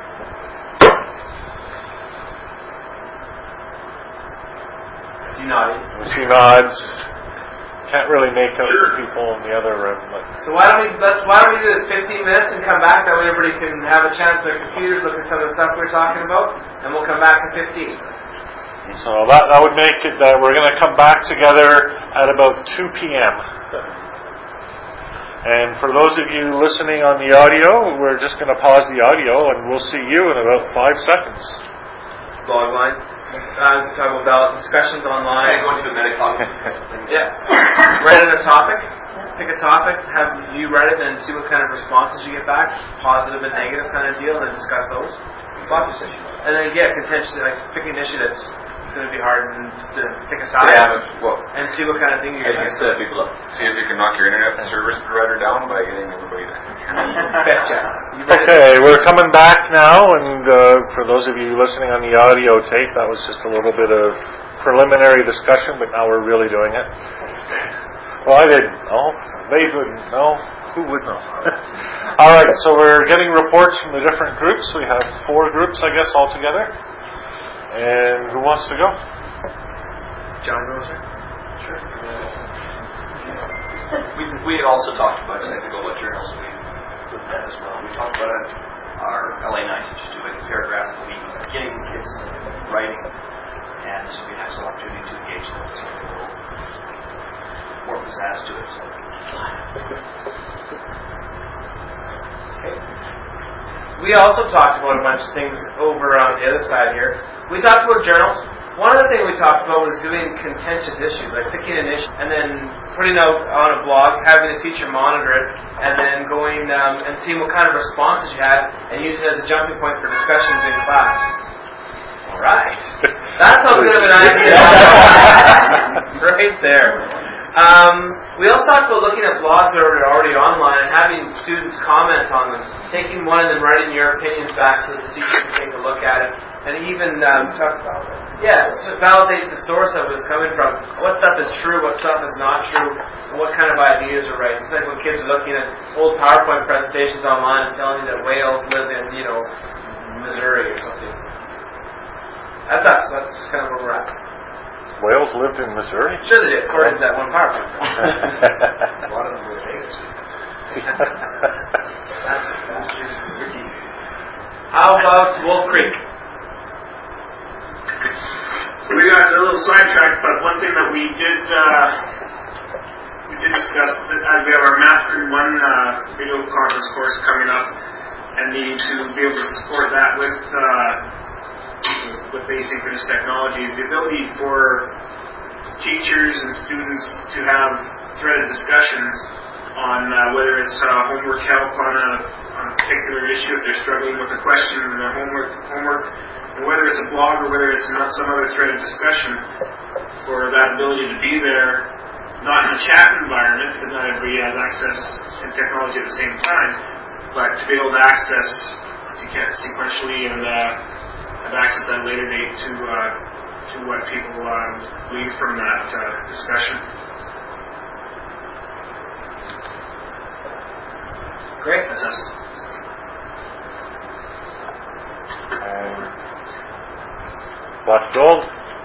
She nods. Can't really make out the people in the other room. But. So why don't we do this 15 minutes and come back? That way everybody can have a chance on their computers, look at some of the stuff we're talking about, and we'll come back in 15. So that would make it that we're going to come back together at about 2 p.m. And for those of you listening on the audio, we're just going to pause the audio, and we'll see you in about 5 seconds. Log line. Talk about discussions online. Go to the Metacog. Yeah. Write in a topic. Pick a topic. Have you write it and see what kind of responses you get back, positive and negative kind of deal, and discuss those. And then contentious, like pick an issue that's going to be hard and to pick a side and see what kind of thing you're going to stir people up. See if you can knock your internet service provider down by getting everybody to. Betcha. Okay, we're coming back now, and for those of you listening on the audio tape, that was just a little bit of preliminary discussion, but now we're really doing it. Well, I didn't know. They wouldn't know. Who would know? All right, so we're getting reports from the different groups. We have 4 groups, I guess, altogether. And who wants to go? John Roser. Sure. We had also talked about technical journals with that as well. We talked about it. Our LA nights just doing a paragraph a week, getting kids writing, and and this would be an excellent opportunity to engage them with something a little more pizzazz to it. So. Okay. We also talked about a bunch of things over on the other side here. We talked about journals. One of the things we talked about was doing contentious issues, like picking an issue and then putting out on a blog, having a teacher monitor it, and then going and seeing what kind of responses you had and use it as a jumping point for discussions in class. All right. That's a bit of an idea. Right there. We also talked about looking at blogs that are already online and having students comment on them, taking one and then writing your opinions back so that the teacher can take a look at it, and even to validate the source of it is coming from. What stuff is true, what stuff is not true, and what kind of ideas are right. It's like when kids are looking at old PowerPoint presentations online and telling you that whales live in, Missouri or something. That's us. That's kind of where we're at. Whales lived in Missouri? Sure they did, according to that one PowerPoint. A lot of them were Vegas. That's Ricky. How about Wolf Creek? So we got a little sidetracked, but one thing that we did discuss is that as we have our Math Group 1 video conference course coming up, and needing to be able to support that with asynchronous technologies, the ability for teachers and students to have threaded discussions on whether it's homework help on a particular issue, if they're struggling with a question in their homework, and whether it's a blog or whether it's not some other threaded discussion, for that ability to be there, not in a chat environment, because not everybody has access to technology at the same time, but to be able to access sequentially and have access at a later date to what people glean from that discussion. Great. That's us. Dr. Gold?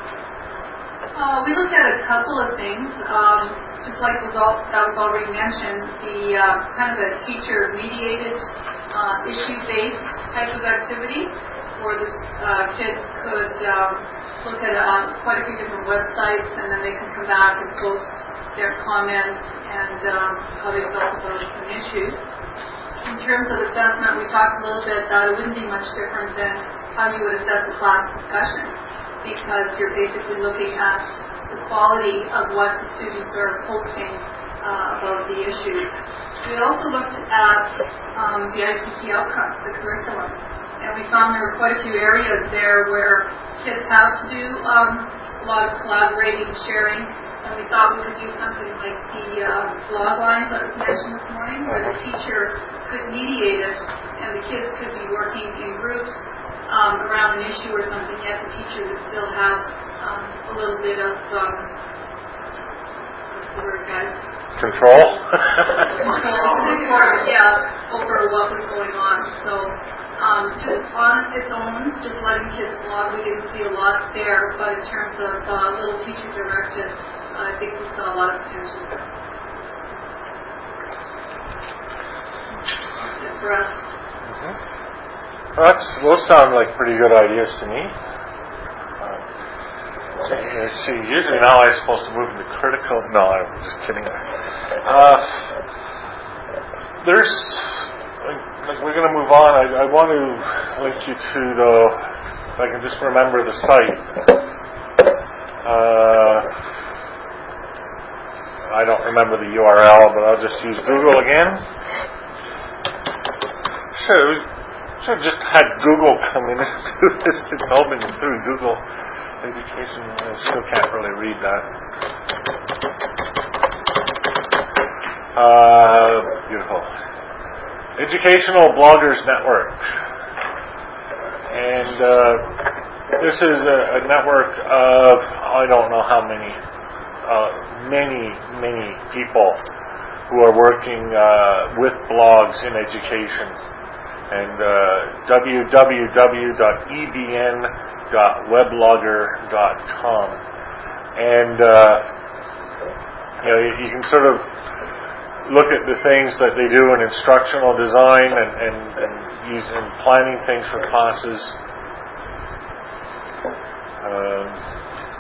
We looked at a couple of things. Just like that was already mentioned, the kind of a teacher-mediated, issue-based type of activity, where the kids could look at quite a few different websites, and then they can come back and post their comments and how they felt about an issue. In terms of assessment, we talked a little bit that it wouldn't be much different than how you would assess a class discussion, because you're basically looking at the quality of what the students are posting about the issue. We also looked at the ICT outcomes, the curriculum. And we found there were quite a few areas there where kids have to do a lot of collaborating, sharing, and we thought we could do something like the blog line that was mentioned this morning, where the teacher could mediate it, and the kids could be working in groups around an issue or something, yet the teacher would still have a little bit of, what's the word, guys? Control? Over what was going on. So just on its own, just letting kids blog, we didn't see a lot there, but in terms of little teacher-directed, I think we saw a lot of potential there. That's for us. Those sound like pretty good ideas to me. See, usually now I'm supposed to move into critical. No, I'm just kidding. We're going to move on. I want to link you to if I can just remember the site. I don't remember the URL, but I'll just use Google again. Should have just had Google come in and do this. It's all been through Google Education. I still can't really read that. Beautiful. Educational Bloggers Network. And this is a network of, I don't know how many, many people who are working with blogs in education. And www.ebn.weblogger.com. And you can sort of look at the things that they do in instructional design and use in planning things for classes.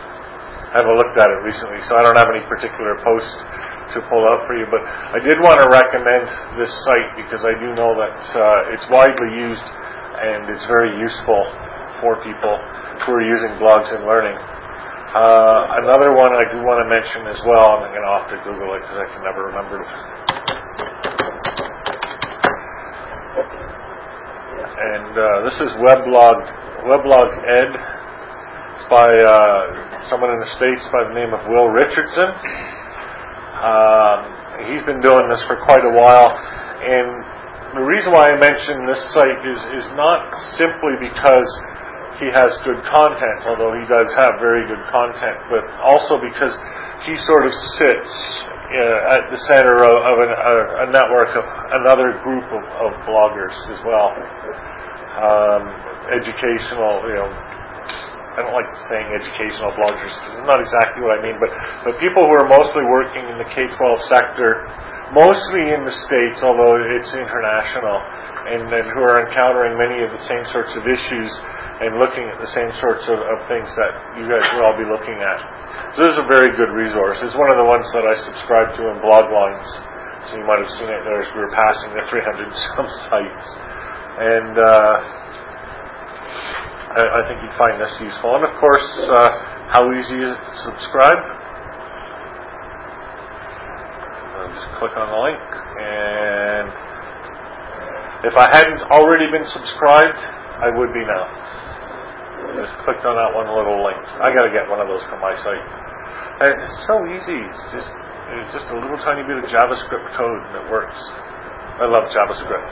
haven't looked at it recently, so I don't have any particular post to pull out for you. But I did want to recommend this site because I do know that it's widely used and it's very useful for people who are using blogs and learning. Another one I do want to mention as well, and I'm going to have to Google it because I can never remember. And this is Weblog Ed. It's by someone in the States by the name of Will Richardson. He's been doing this for quite a while, and the reason why I mention this site is not simply because he has good content, although he does have very good content, but also because he sort of sits at the center of a network of another group of bloggers as well. Educational, I don't like saying educational bloggers because it's not exactly what I mean, but people who are mostly working in the K-12 sector, mostly in the States, although it's international, and who are encountering many of the same sorts of issues and looking at the same sorts of things that you guys will all be looking at. So this is a very good resource. It's one of the ones that I subscribe to in Bloglines. So you might have seen it there as we were passing the 300 some sites. And I think you'd find this useful. And of course, how easy is it to subscribe? Just click on the link. And if I hadn't already been subscribed, I would be now. Just clicked on that one little link. I got to get one of those for my site. And it's so easy. It's just a little tiny bit of JavaScript code and it works. I love JavaScript.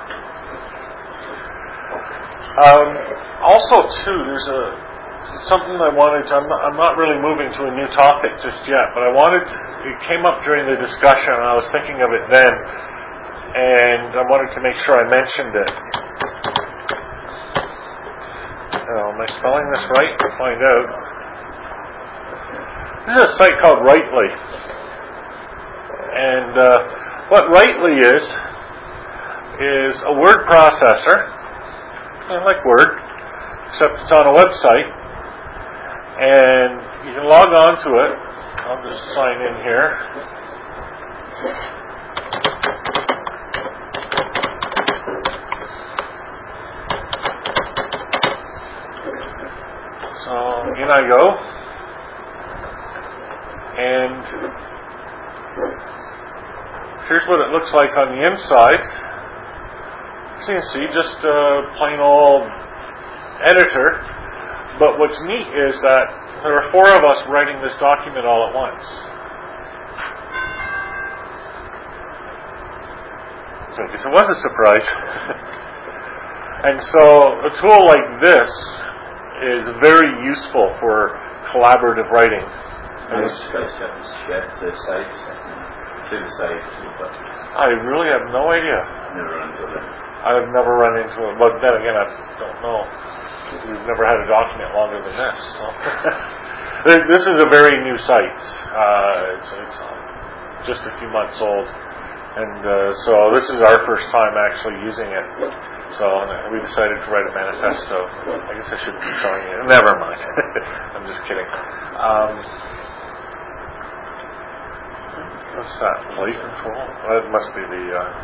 Also, too, there's something I wanted. I'm not really moving to a new topic just yet, but it came up during the discussion, and I was thinking of it then, and I wanted to make sure I mentioned it. Am I spelling this right? We'll find out. This is a site called Writely. And what Writely is a word processor, like Word, except it's on a website. And you can log on to it. I'll just sign in here. So in I go, and here's what it looks like on the inside. So you can see, just a plain old editor, but what's neat is that there are 4 of us writing this document all at once. So I guess it was a surprise. And so a tool like this is very useful for collaborative writing. I really have no idea. I've never run into it. But then again, I don't know. We've never had a document longer than this. So. This is a very new site. It's just a few months old. And so this is our first time actually using it. So we decided to write a manifesto. I guess I shouldn't be showing you. Never mind. I'm just kidding. What's that? Play control? Well, it must be the...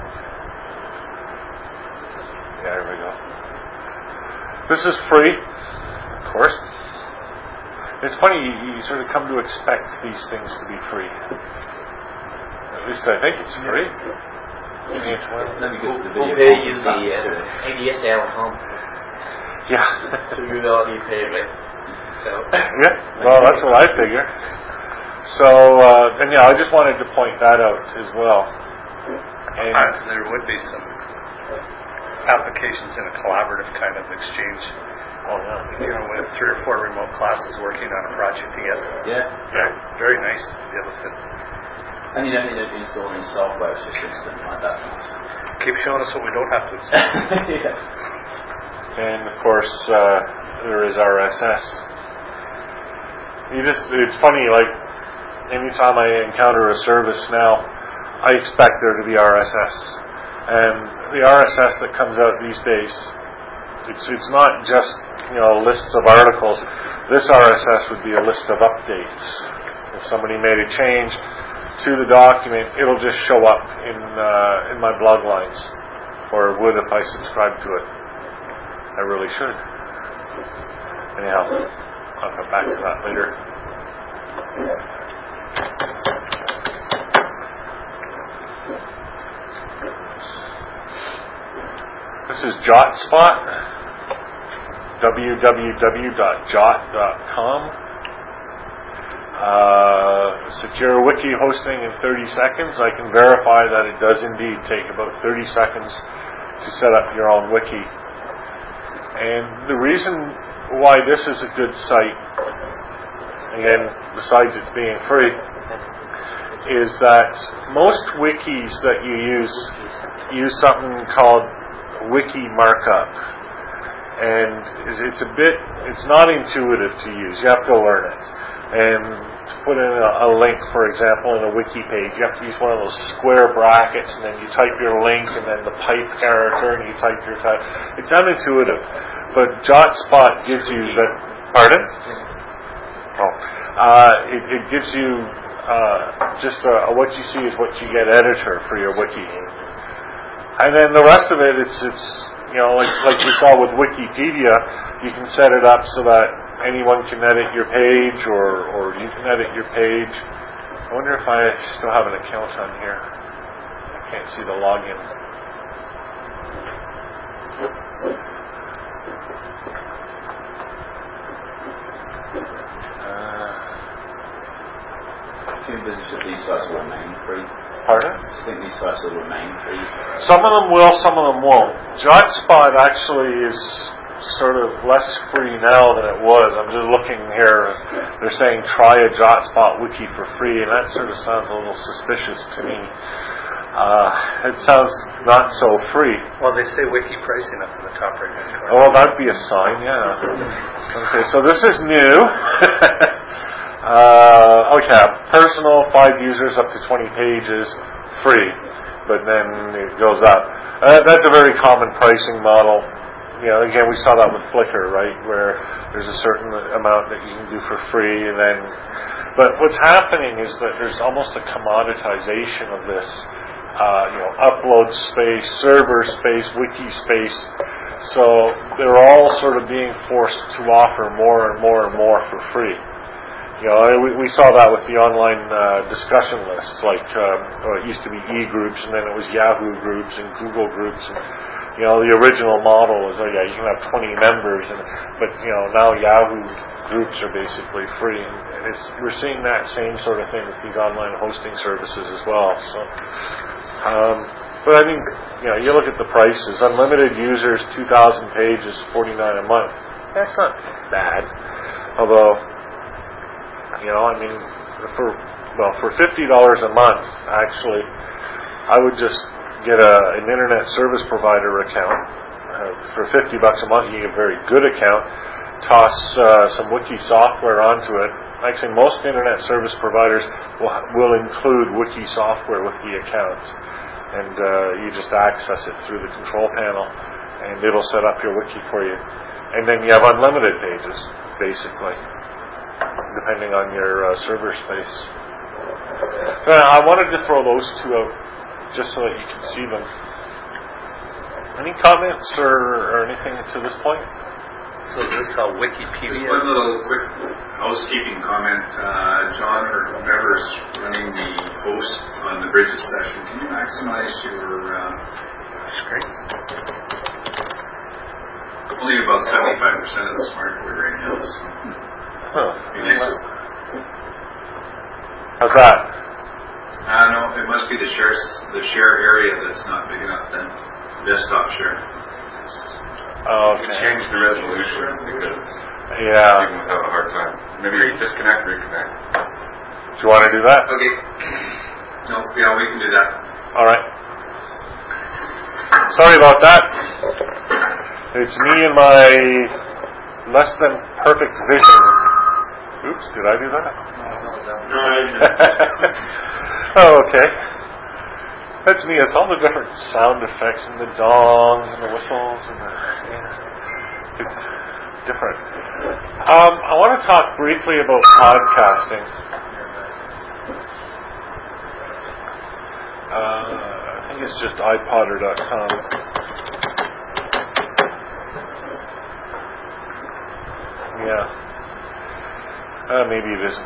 yeah, here we go. This is free, of course. It's funny, you sort of come to expect these things to be free. At least I think it's free. We'll pay you the ADSL home. Yeah. So you know you pay, right? So. Yeah, well, that's what I figure. So, and yeah, I just wanted to point that out as well. And there would be some applications in a collaborative kind of exchange. Oh, yeah. With 3 or 4 remote classes working on a project together. Yeah. Very nice to be able to. And you don't need to install any software, it's just instant. That's nice. Keep showing us what we don't have to install. Yeah. And of course, there is RSS. It's funny, like, anytime I encounter a service now, I expect there to be RSS. And the RSS that comes out these days, it's not just lists of articles. This RSS would be a list of updates. If somebody made a change to the document, it'll just show up in my blog lines, or would if I subscribe to it. I really should. Anyhow, I'll come back to that later. This is JotSpot, www.jot.com. Secure wiki hosting in 30 seconds. I can verify that it does indeed take about 30 seconds to set up your own wiki. And the reason why this is a good site, again, besides it being free, is that most wikis that you use something called wiki markup. And it's not intuitive to use. You have to learn it. And to put in a link, for example, in a wiki page, you have to use one of those square brackets, and then you type your link, and then the pipe character, and you type your title. It's unintuitive. But JotSpot gives you that. Pardon? It gives you just what you see is what you get editor for your wiki. And then the rest of it, it's like we saw with Wikipedia, you can set it up so that anyone can edit your page, or you can edit your page. I wonder if I still have an account on here. I can't see the login. Do you envisage that these sites will remain free? Pardon? Do you think these sites will remain free? Some of them will, some of them won't. JotSpot actually is sort of less free now than it was. I'm just looking here. They're saying try a JotSpot wiki for free, and that sort of sounds a little suspicious to me. It sounds not so free. Well, they say wiki pricing up in the top right-hand corner. Oh, that'd be a sign, yeah. Okay, so this is new. Okay, personal, 5 users up to 20 pages, free, but then it goes up. That's a very common pricing model. Again, we saw that with Flickr, right, where there's a certain amount that you can do for free, and then. But what's happening is that there's almost a commoditization of this. Upload space, server space, wiki space. So they're all sort of being forced to offer more and more and more for free. We saw that with the online discussion lists, like it used to be e-groups, and then it was Yahoo groups and Google groups, and the original model was, you can have 20 members, but now Yahoo groups are basically free, and we're seeing that same sort of thing with these online hosting services as well. So, but I mean, you look at the prices. Unlimited users, 2,000 pages, $49 a month. That's not bad, although. For $50 a month, actually, I would just get an internet service provider account. For $50 a month, you get a very good account. Toss some wiki software onto it. Actually, most internet service providers will include wiki software with the account, and you just access it through the control panel, and it'll set up your wiki for you. And then you have unlimited pages, basically, depending on your server space. I wanted to throw those two out just so that you can see them. Any comments or anything to this point? So is this a Wikipedia? Just one little quick housekeeping comment. John, or whoever's running the host on the Bridges session, can you maximize your screen? Only about 75% of the smartboard right now. So. How's that? No, it must be the share area that's not big enough then. Desktop share. Just change the resolution because students have a hard time. Maybe disconnect, reconnect. Do you want to do that? Okay. No, yeah, we can do that. All right. Sorry about that. It's me and my less than perfect vision. Oops, did I do that? No, I didn't. Oh, okay. That's me. It's all the different sound effects and the dongs and the whistles and the. different. I want to talk briefly about podcasting. I think it's just iPodder.com. Yeah. Maybe it isn't.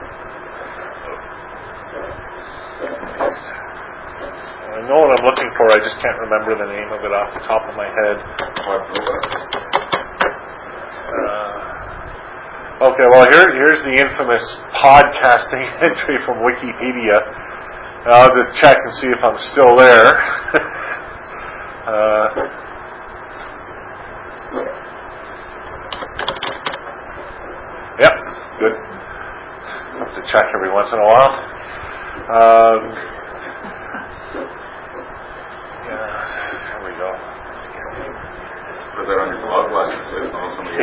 I know what I'm looking for, I just can't remember the name of it off the top of my head. Okay, well here's the infamous podcasting entry from Wikipedia. I'll just check and see if I'm still there. Yep, good. I have to check every once in a while. Here we go. Put that on your blog license so somebody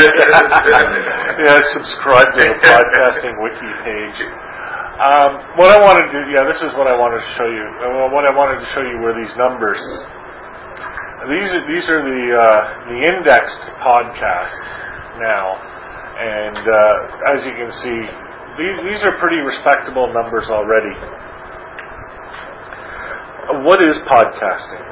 yeah, subscribe to the podcasting wiki page. What I wanted to do, this is what I wanted to show you. What I wanted to show you were these numbers. These are the indexed podcasts now, and as you can see, these are pretty respectable numbers already. What is podcasting?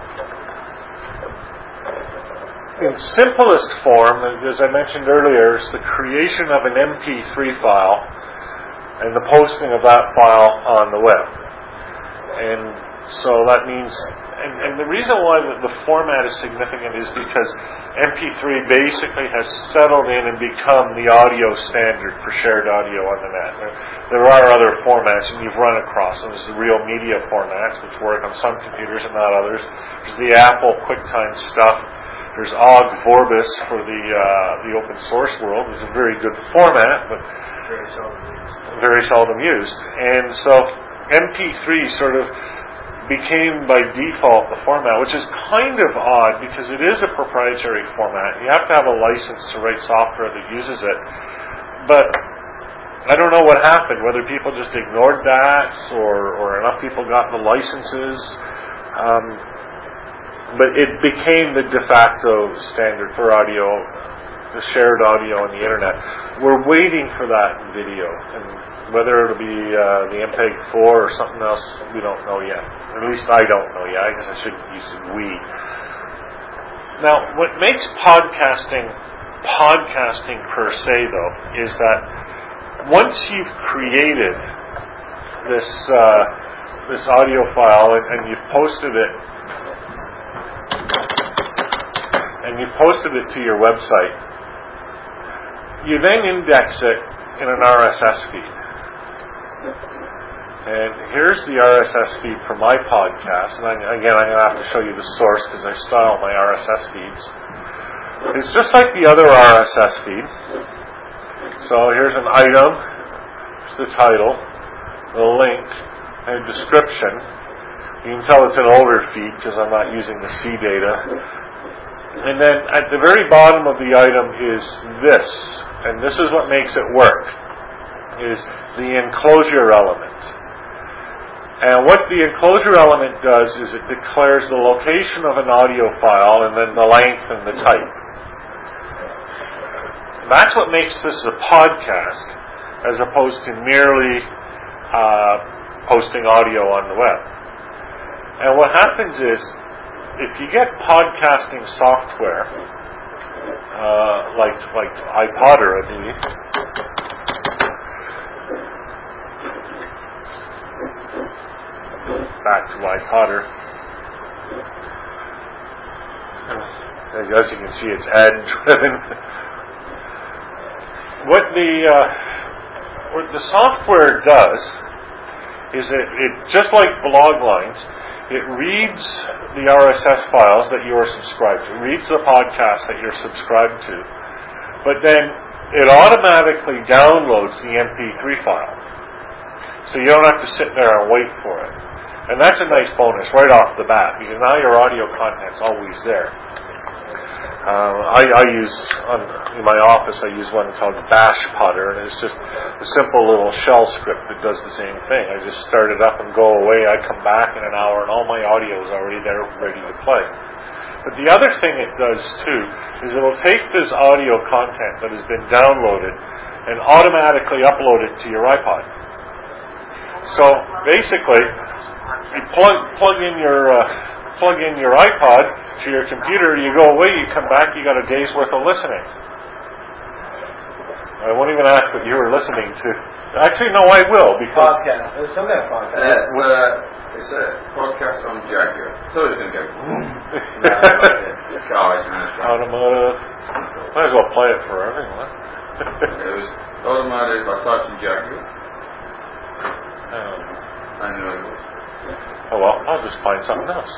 In simplest form, as I mentioned earlier, is the creation of an MP3 file and the posting of that file on the web. And so that means, and the reason why the format is significant is because MP3 basically has settled in and become the audio standard for shared audio on the net. There are other formats, and you've run across them. There's the real media formats, which work on some computers and not others. There's the Apple QuickTime stuff. There's Ogg Vorbis for the open source world. It's a very good format, but very seldom used. And so MP3 sort of became by default the format, which is kind of odd because it is a proprietary format. You have to have a license to write software that uses it. But I don't know what happened, whether people just ignored that or enough people got the licenses. But it became the de facto standard for audio, the shared audio on the internet. We're waiting for that in video. And whether it'll be the MPEG-4 or something else, we don't know yet. At least I don't know yet. I guess I shouldn't use we. Now, what makes podcasting per se, though, is that once you've created this audio file and you've posted it, to your website, you then index it in an RSS feed. And here's the RSS feed for my podcast. And I'm going to have to show you the source because I style my RSS feeds. It's just like the other RSS feed. So here's an item, here's the title, the link, and a description. You can tell it's an older feed because I'm not using the C data. And then at the very bottom of the item is this. And this is what makes it work, is the enclosure element. And what the enclosure element does is it declares the location of an audio file and then the length and the type. That's what makes this a podcast as opposed to merely posting audio on the web. And what happens is, if you get podcasting software, like iPodder, I believe, back to iPodder. As you can see, it's ad-driven. What the software does is it just like blog lines, it reads the RSS files that you are subscribed to, reads the podcast that you're subscribed to, but then it automatically downloads the MP3 file. So you don't have to sit there and wait for it. And that's a nice bonus right off the bat, because now your audio content's always there. I use, in my office, I use one called BashPodder, and it's just a simple little shell script that does the same thing. I just start it up and go away. I come back in an hour, and all my audio is already there, ready to play. But the other thing it does too is it'll take this audio content that has been downloaded and automatically upload it to your iPod. So basically, you plug in your iPod to your computer, you go away, you come back, you got a day's worth of listening. I won't even ask what you were listening to. Actually, no, I will, because... Podcast. There's some kind of podcast. It's a podcast on Jaguar. So it's going to go... Automotive. Might as well play it for everyone. It was automotive by Tyson Jaguar. I know it was. Oh well, I'll just find something else.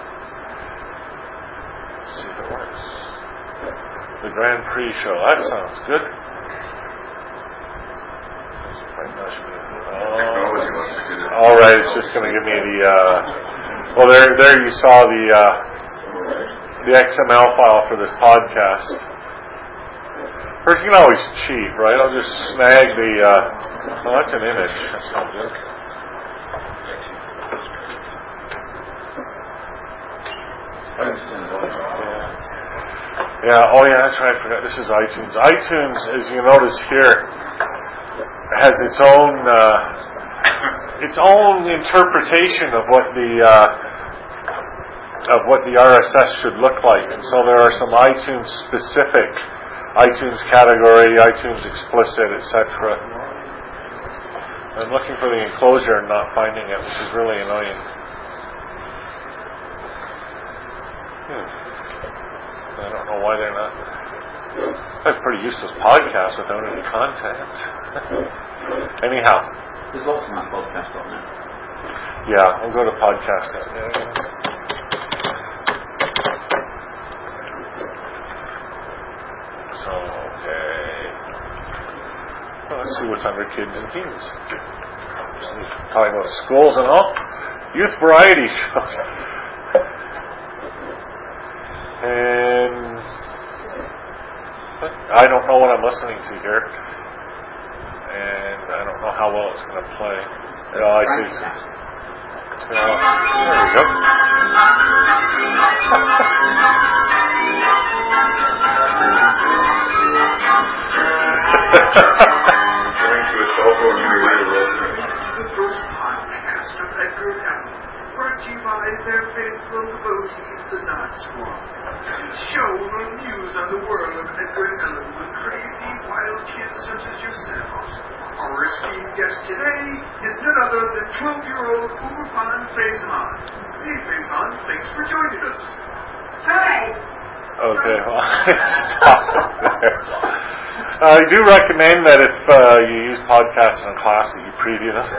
See if it works. The Grand Prix show. That sounds good. All right, it's just going to give me the. Well, there you saw the XML file for this podcast. First, you can always cheat, right? I'll just snag the. Oh, that's an image. That's not good. Yeah. Oh, yeah. That's right. I forgot. This is iTunes. iTunes, as you notice here, has its own interpretation of what the RSS should look like, and so there are some iTunes specific, iTunes category, iTunes explicit, etc. I'm looking for the enclosure and not finding it, which is really annoying. I don't know why they're not. That's a pretty useless podcast without any content. Anyhow. There's lots of my podcasts on there. Yeah, I'll go to podcast. So, okay. Well, let's see what's under kids and teens. Talking about schools and all. Youth variety shows. And I don't know what I'm listening to here. And I don't know how well it's going to play. I see. There we go. Going to a cell phone to read a listener. The first podcast of Edgar Allan, brought to you by their faithful devotees, the Knot Squad. Show will muse on the world of Edgar Allan with crazy, wild kids such as yourselves. Our esteemed guest today is none other than 12-year-old Uberfan Faison. Hey, Faison, thanks for joining us. Hi. Okay, well, stop it there. I do recommend that if you use podcasts in class that you preview them.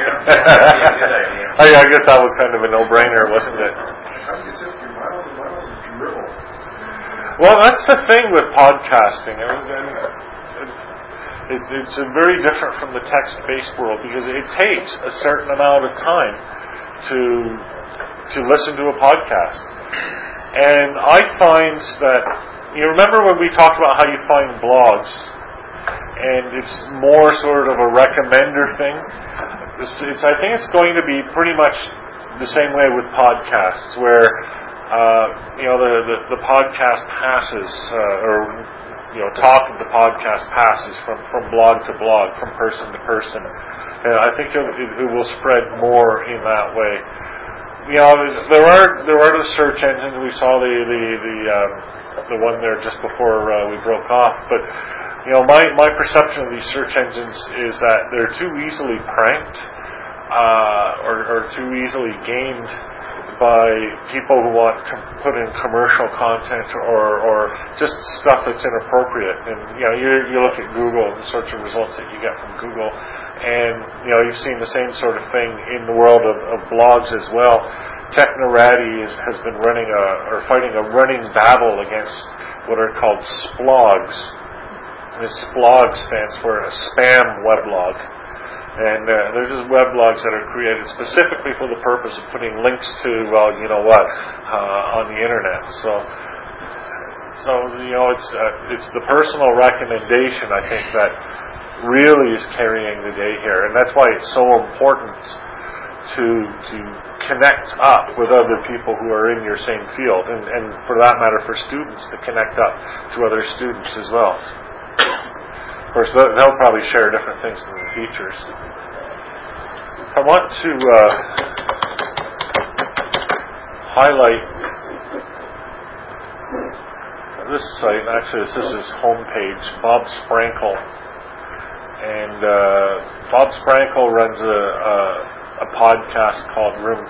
I guess that was kind of a no-brainer, wasn't it? How do you sit through miles and miles of dribble? Well, that's the thing with podcasting. It's very different from the text-based world because it takes a certain amount of time to listen to a podcast. And I find that, you remember when we talked about how you find blogs, and it's more sort of a recommender thing? I think it's going to be pretty much the same way with podcasts, where the podcast passes, talk of the podcast passes from blog to blog, from person to person. And I think it will spread more in that way. There are the search engines. We saw the one there just before we broke off. But my perception of these search engines is that they're too easily pranked or too easily gamed by people who want to put in commercial content or just stuff that's inappropriate. And you look at Google and the sorts of results that you get from Google, and you've seen the same sort of thing in the world of blogs as well. Technorati has been fighting a running battle against what are called splogs. And this splog stands for a spam weblog. And they're just weblogs that are created specifically for the purpose of putting links to, on the internet. So it's the personal recommendation, I think, that really is carrying the day here, and that's why it's so important to connect up with other people who are in your same field, and for that matter, for students to connect up to other students as well. Of course, they'll probably share different things than the teachers. I want to highlight this site. Actually, this is his homepage, Bob Sprankle. And Bob Sprankle runs a podcast called Room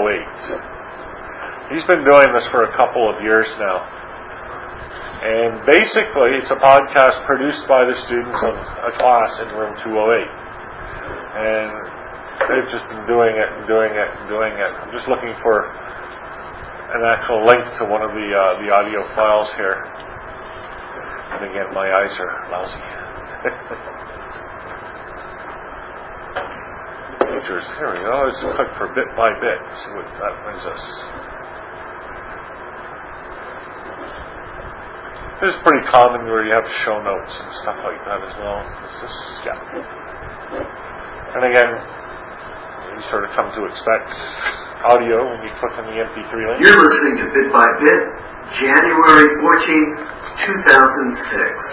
208. He's been doing this for a couple of years now. And basically, it's a podcast produced by the students of a class in Room 208. And they've just been doing it and doing it and doing it. I'm just looking for an actual link to one of the audio files here. And again, my eyes are lousy. Teachers, here we go. Let's click for bit by bit. See what that brings us. This is pretty common where you have show notes and stuff like that as well. And again, you sort of come to expect audio when you click on the MP3 link. You're listening to Bit by Bit, January 14, 2006.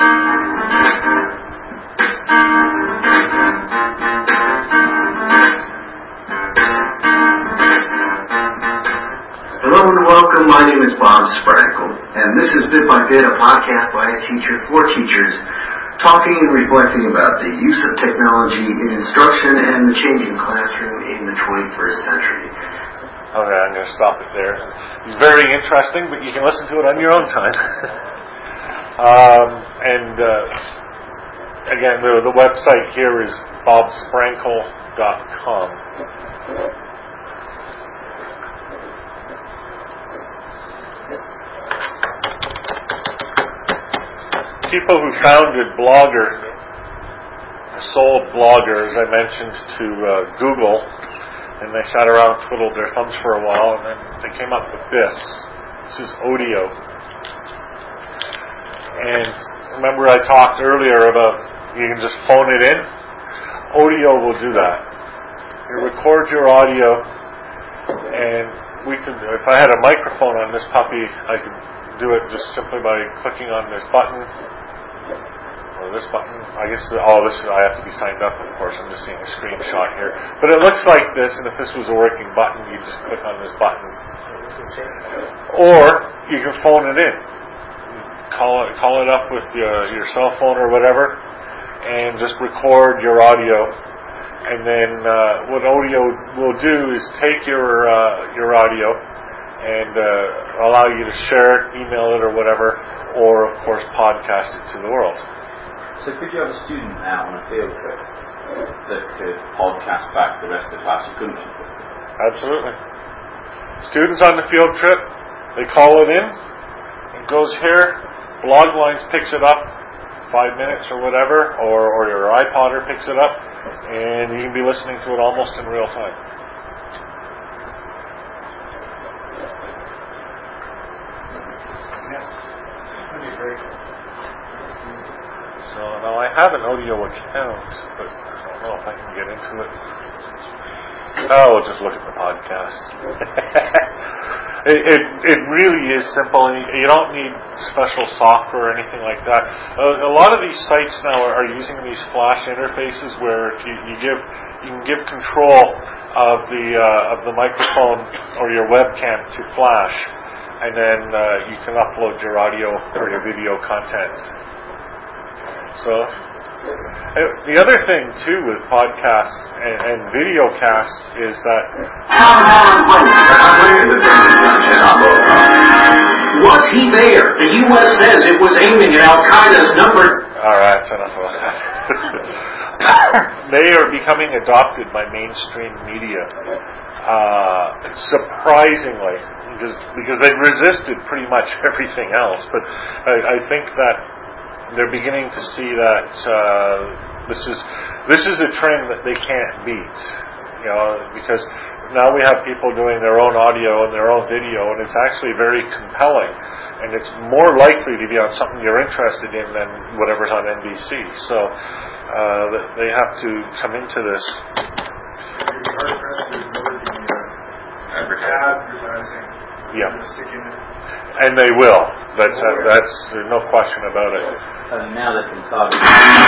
Hello and welcome. My name is Bob Sprankle, and this is Bit by Bit, a podcast by a teacher for teachers, talking and reflecting about the use of technology in instruction and the changing classroom in the 21st century. Okay, I'm going to stop it there. It's very interesting, but you can listen to it on your own time. Again, the website here is bobsprankle.com. People who founded Blogger sold Blogger, as I mentioned, to Google, and they sat around, twiddled their thumbs for a while, and then they came up with this. This is Odeo. And remember I talked earlier about you can just phone it in? Odeo will do that. You record your audio, and we could, if I had a microphone on this puppy, I could do it just simply by clicking on this button, or this button. I guess, I have to be signed up, of course. I'm just seeing a screenshot here. But it looks like this, and if this was a working button, you just click on this button. Or you can phone it in. Call it up with your cell phone or whatever, and just record your audio. And then what Odeo will do is take your audio and allow you to share it, email it, or whatever, or of course podcast it to the world. So could you have a student out on a field trip that could podcast back the rest of the class you couldn't? Absolutely. Students on the field trip, they call it in, it goes here, Bloglines picks it up, 5 minutes or whatever, or your iPodder picks it up, and you can be listening to it almost in real time. So now I have an Odeo account, but I don't know if I can get into it. Oh, we'll just look at the podcast. It really is simple. You don't need special software or anything like that. A lot of these sites now are using these Flash interfaces where you can give control of the microphone or your webcam to Flash, and then you can upload your audio or your video content. So, the other thing too with podcasts and video casts is that was he there? The U.S. says it was aiming at Al-Qaeda's number. All right, that's enough of that. They are becoming adopted by mainstream media, surprisingly, because they've resisted pretty much everything else. But I think that they're beginning to see that this is a trend that they can't beat, because now we have people doing their own audio and their own video, and it's actually very compelling, and it's more likely to be on something you're interested in than whatever's on NBC. So they have to come into this. You'd be hard-pressed to ignore Yeah. And they will. That's there's no question about it. Now they can target.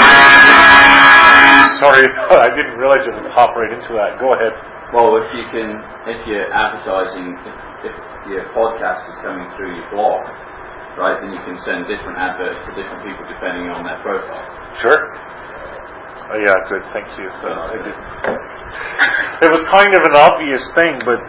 Sorry, I didn't realize it would hop right into that. Go ahead. Well, if you're advertising, if your podcast is coming through your blog, right, then you can send different adverts to different people depending on their profile. Sure. Oh yeah, good. Thank you. So I did. It was kind of an obvious thing, but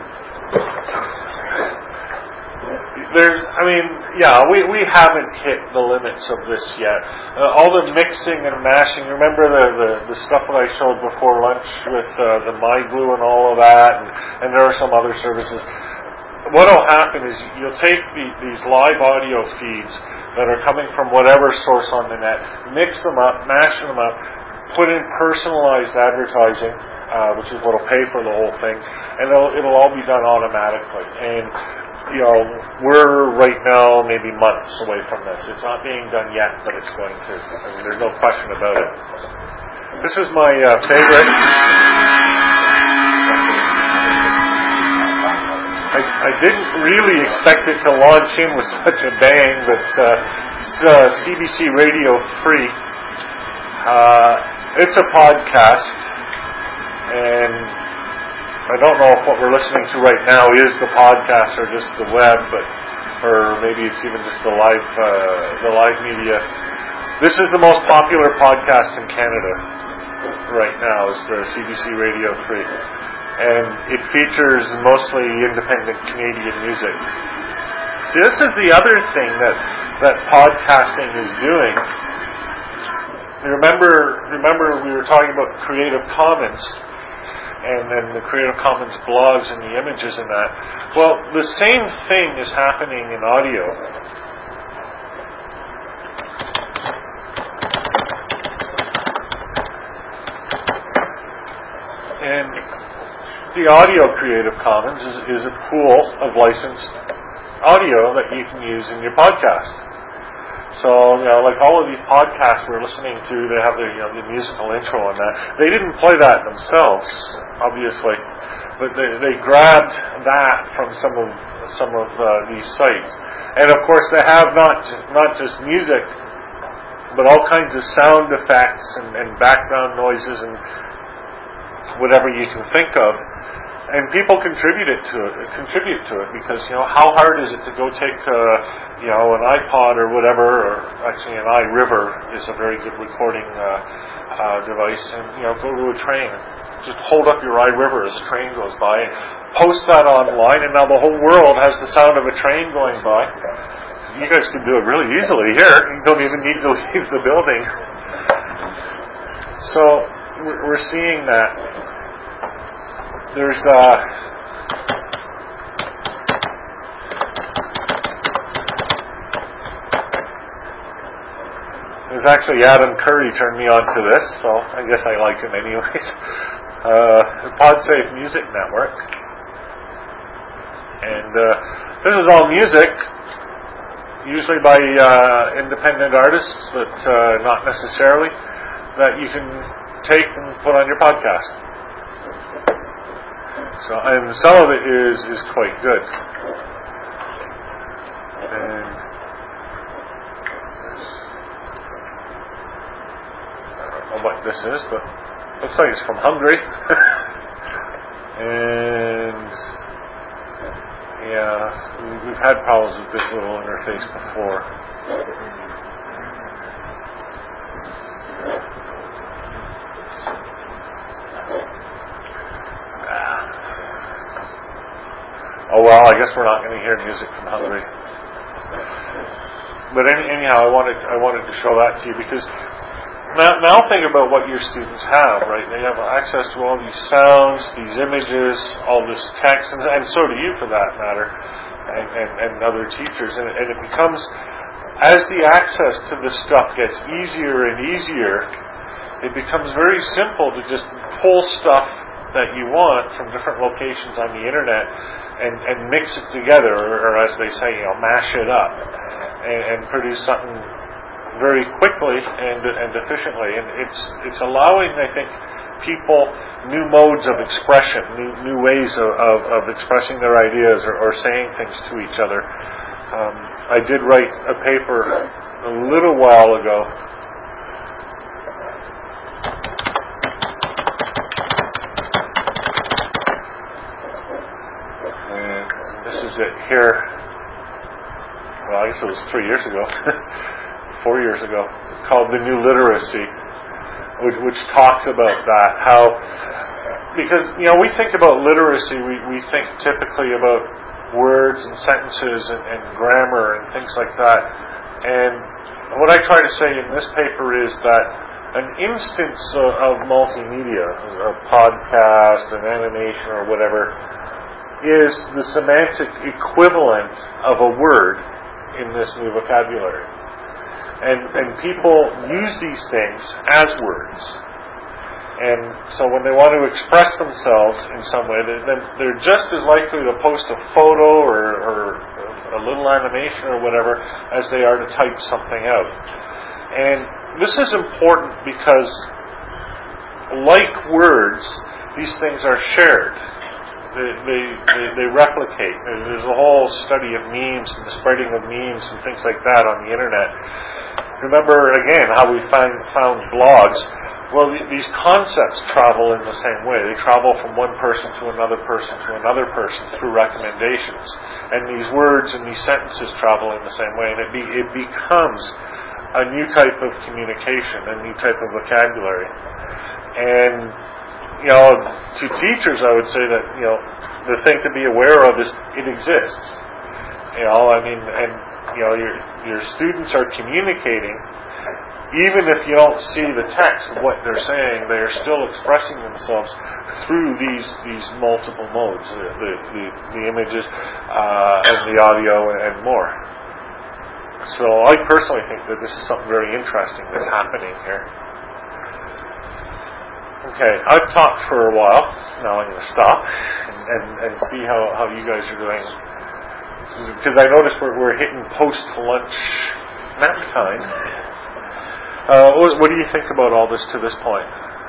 we haven't hit the limits of this yet. All the mixing and mashing. Remember the stuff that I showed before lunch with the MyGlue and all of that, and there are some other services. What will happen is you'll take these live audio feeds that are coming from whatever source on the net, mix them up, mash them up, put in personalized advertising, which is what will pay for the whole thing, and it'll all be done automatically. And we're right now maybe months away from this. It's not being done yet, but it's going to. I mean, there's no question about it. This is my favorite. I didn't really expect it to launch in with such a bang, but it's CBC Radio Free. It's a podcast, and I don't know if what we're listening to right now is the podcast or just the web, or maybe it's even just the live media. This is the most popular podcast in Canada right now. Is the CBC Radio Free, and it features mostly independent Canadian music. See, this is the other thing that podcasting is doing. Remember we were talking about Creative Commons and then the Creative Commons blogs and the images and that. Well, the same thing is happening in audio. And the audio Creative Commons is a pool of licensed audio that you can use in your podcast. So, like all of these podcasts we're listening to, they have the musical intro and that. They didn't play that themselves, obviously, but they grabbed that from some of these sites. And of course, they have not just music, but all kinds of sound effects and background noises and whatever you can think of. And people contribute to it because how hard is it to go take an iPod or whatever, or actually an iRiver is a very good recording device, and go to a train, just hold up your iRiver as a train goes by, and post that online, and now the whole world has the sound of a train going by. You guys can do it really easily here. You don't even need to leave the building. So we're seeing that. There's actually Adam Curry turned me on to this, so I guess I like him anyways. The PodSafe Music Network, and this is all music, usually by independent artists, but not necessarily, that you can take and put on your podcast. So, and some of it is quite good. And I don't know what this is, but looks like it's from Hungary. And yeah, we've had problems with this little interface before. Oh well, I guess we're not going to hear music from Hungary. But anyhow, I wanted to show that to you because now think about what your students have, right? They have access to all these sounds, these images, all this text, and so do you for that matter, and other teachers. And it becomes, as the access to this stuff gets easier and easier, it becomes very simple to just pull stuff that you want from different locations on the internet and mix it together, or as they say, mash it up, and produce something very quickly and efficiently, and it's allowing, I think, people new modes of expression, new ways of expressing their ideas or saying things to each other. I did write a paper a little while ago. And this is it here. Well, I guess it was 3 years ago, 4 years ago, called The New Literacy, which talks about that. How, because, we think about literacy, we think typically about words and sentences and grammar and things like that. And what I try to say in this paper is that an instance of multimedia, a podcast, an animation, or whatever, is the semantic equivalent of a word in this new vocabulary. And people use these things as words. And so when they want to express themselves in some way, they're just as likely to post a photo or a little animation or whatever as they are to type something out. And this is important because, like words, these things are shared. They replicate. There's a whole study of memes and the spreading of memes and things like that on the internet. Remember, again, how we found blogs. Well, these concepts travel in the same way. They travel from one person to another person to another person through recommendations. And these words and these sentences travel in the same way. And it becomes a new type of communication, a new type of vocabulary. And to teachers, I would say that, the thing to be aware of is it exists. Your students are communicating, even if you don't see the text of what they're saying, they are still expressing themselves through these multiple modes, the images and the audio and more. So I personally think that this is something very interesting that's happening here. Okay, I've talked for a while. Now I'm going to stop and see how you guys are doing. Because I noticed we're hitting post-lunch nap time. What do you think about all this to this point?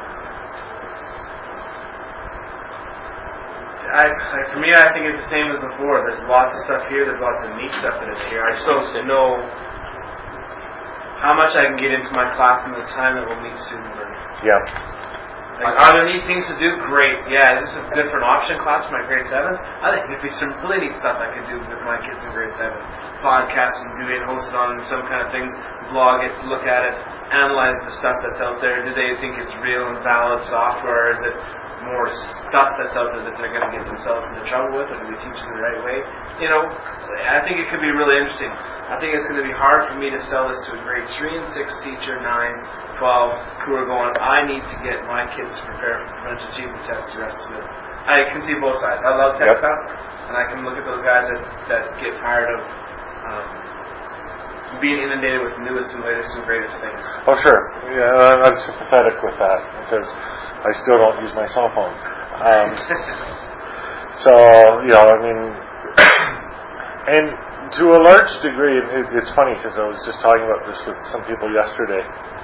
For me, I think it's the same as before. There's lots of stuff here. There's lots of neat stuff that is here. I just don't know how much I can get into my class and the time that will meet student learning. Yeah. Are there neat things to do? Great. Yeah, is this a good for an option class for my grade 7s? I think there'd be some really neat stuff I could do with my kids in grade 7. Podcasting, do it, host it on some kind of thing, blog it, look at it, analyze the stuff that's out there. Do they think it's real and valid software, or is it more stuff that's out there that they're going to get themselves into trouble with, or do we teach them the right way? I think it could be really interesting. I think it's going to be hard for me to sell this to a grade 3 and 6 teacher, 9, 12, who are going, I need to get my kids to prepare for potential achievement tests the rest of it. I can see both sides. I love tech stuff, and I can look at those guys that get tired of being inundated with newest and latest and greatest things. Oh, sure. Yeah, I'm sympathetic with that because I still don't use my cell phone. And to a large degree, it's funny because I was just talking about this with some people yesterday.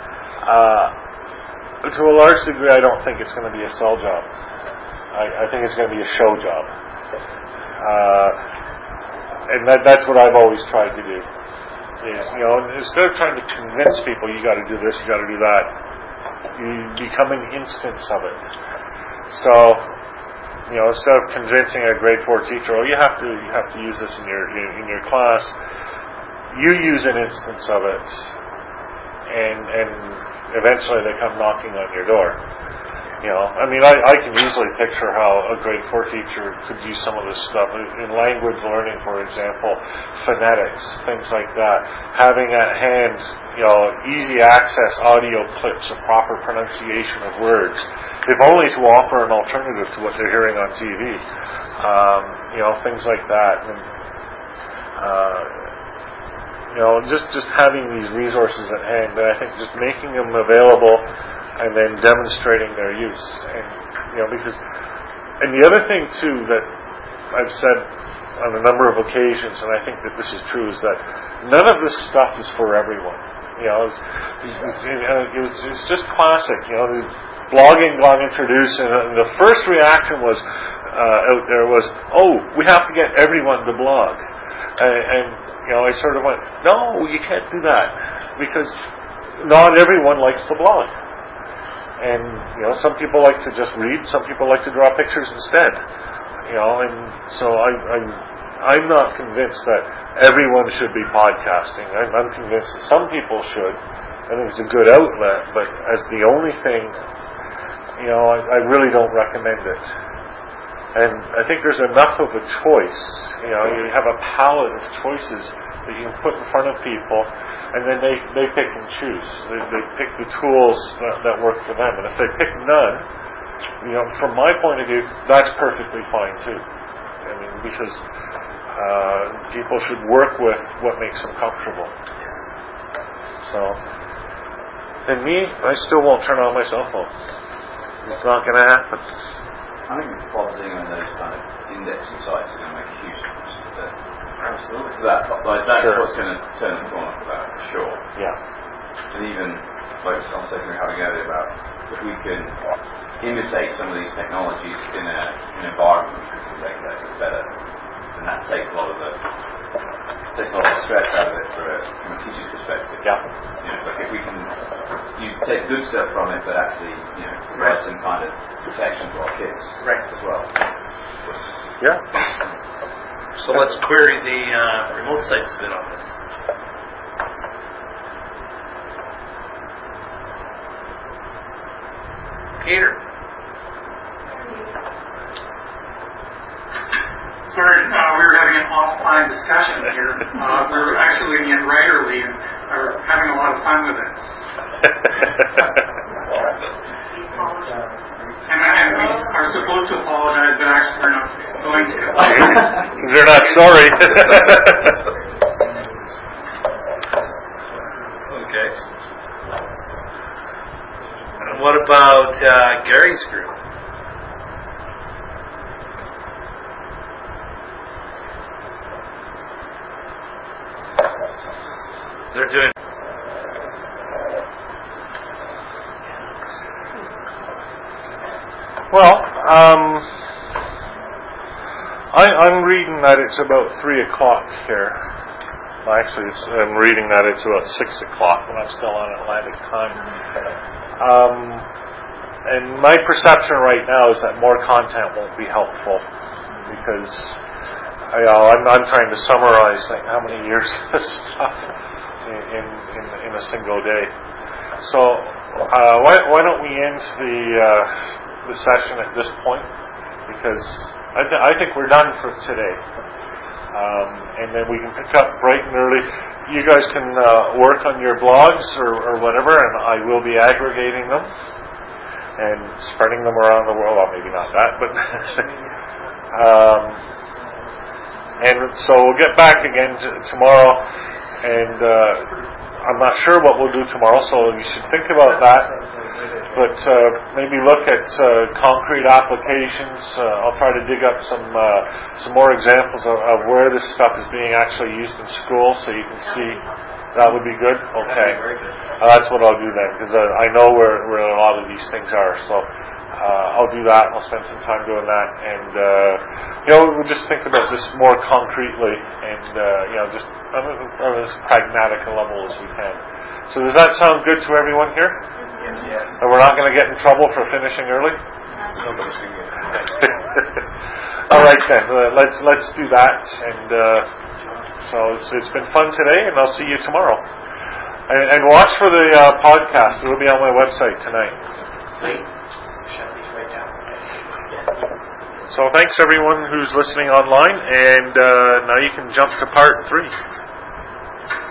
To a large degree, I don't think it's going to be a sell job. I think it's going to be a show job. And that's what I've always tried to do. Is, instead of trying to convince people you got to do this, you got to do that, you become an instance of it. So, instead of convincing a grade 4 teacher, you have to use this in your class, you use an instance of it, and eventually they come knocking on your door. I can easily picture how a grade 4 teacher could use some of this stuff in language learning, for example, phonetics, things like that. Having at hand, easy access audio clips of proper pronunciation of words, if only to offer an alternative to what they're hearing on TV. Things like that. And, just having these resources at hand, and I think just making them available and then demonstrating their use. And, and the other thing too that I've said on a number of occasions, and I think that this is true, is that none of this stuff is for everyone. It's just classic. Blogging got introduced, and the first reaction was out there was, "Oh, we have to get everyone to blog," and I sort of went, "No, you can't do that, because not everyone likes to blog, and some people like to just read, some people like to draw pictures instead, and so I'm not convinced that everyone should be podcasting. I'm convinced that some people should. I think it's a good outlet, but as the only thing, I really don't recommend it. And I think there's enough of a choice. You have a palette of choices that you can put in front of people, and then they pick and choose. They pick the tools that work for them. And if they pick none, from my point of view, that's perfectly fine too. I mean, because people should work with what makes them comfortable. So, and me, I still won't turn on my cell phone. It's not going to happen. I think pausing on those kind of indexing sites is going to make a huge difference to the... Absolutely. So that's what's going to turn the corner for that, for sure. Yeah. And even, like the conversation we're having earlier about, if we can imitate some of these technologies in an environment which we can regulate better, then that takes a lot of the stress out of it from a teacher's perspective. Yeah. Like if we can take good stuff from it, but actually provide some kind of protection to our kids as well. Yeah. So let's query the remote sites a bit on this. Peter. Sorry, we were having an offline discussion here. We were actually looking at Writerly and are having a lot of fun with it. And we are supposed to apologize, but actually we're not going to. They're not sorry. Okay. And what about Gary's group? They're doing. Well, I'm reading that it's about 3 o'clock here. Well, actually, I'm reading that it's about 6 o'clock, and I'm still on Atlantic time. And my perception right now is that more content won't be helpful, because I'm trying to summarize how many years of stuff in a single day. So why don't we end the session at this point, because I think we're done for today, and then we can pick up bright and early. You guys can work on your blogs or whatever, and I will be aggregating them and spreading them around the world. Well, maybe not that, but and so we'll get back again tomorrow, and I'm not sure what we'll do tomorrow, so you should think about that. But maybe look at concrete applications. I'll try to dig up some more examples of where this stuff is being actually used in school, so you can see. That would be good? Okay. That's what I'll do then, because I know where a lot of these things are. So I'll do that. I'll spend some time doing that. And, we'll just think about this more concretely and, just on as pragmatic a level as we can. So does that sound good to everyone here? Yes. And we're not going to get in trouble for finishing early? Nobody's going to get All right then. Let's do that. And so it's been fun today, and I'll see you tomorrow. And watch for the podcast. It will be on my website tonight. So thanks everyone who's listening online, and now you can jump to part 3.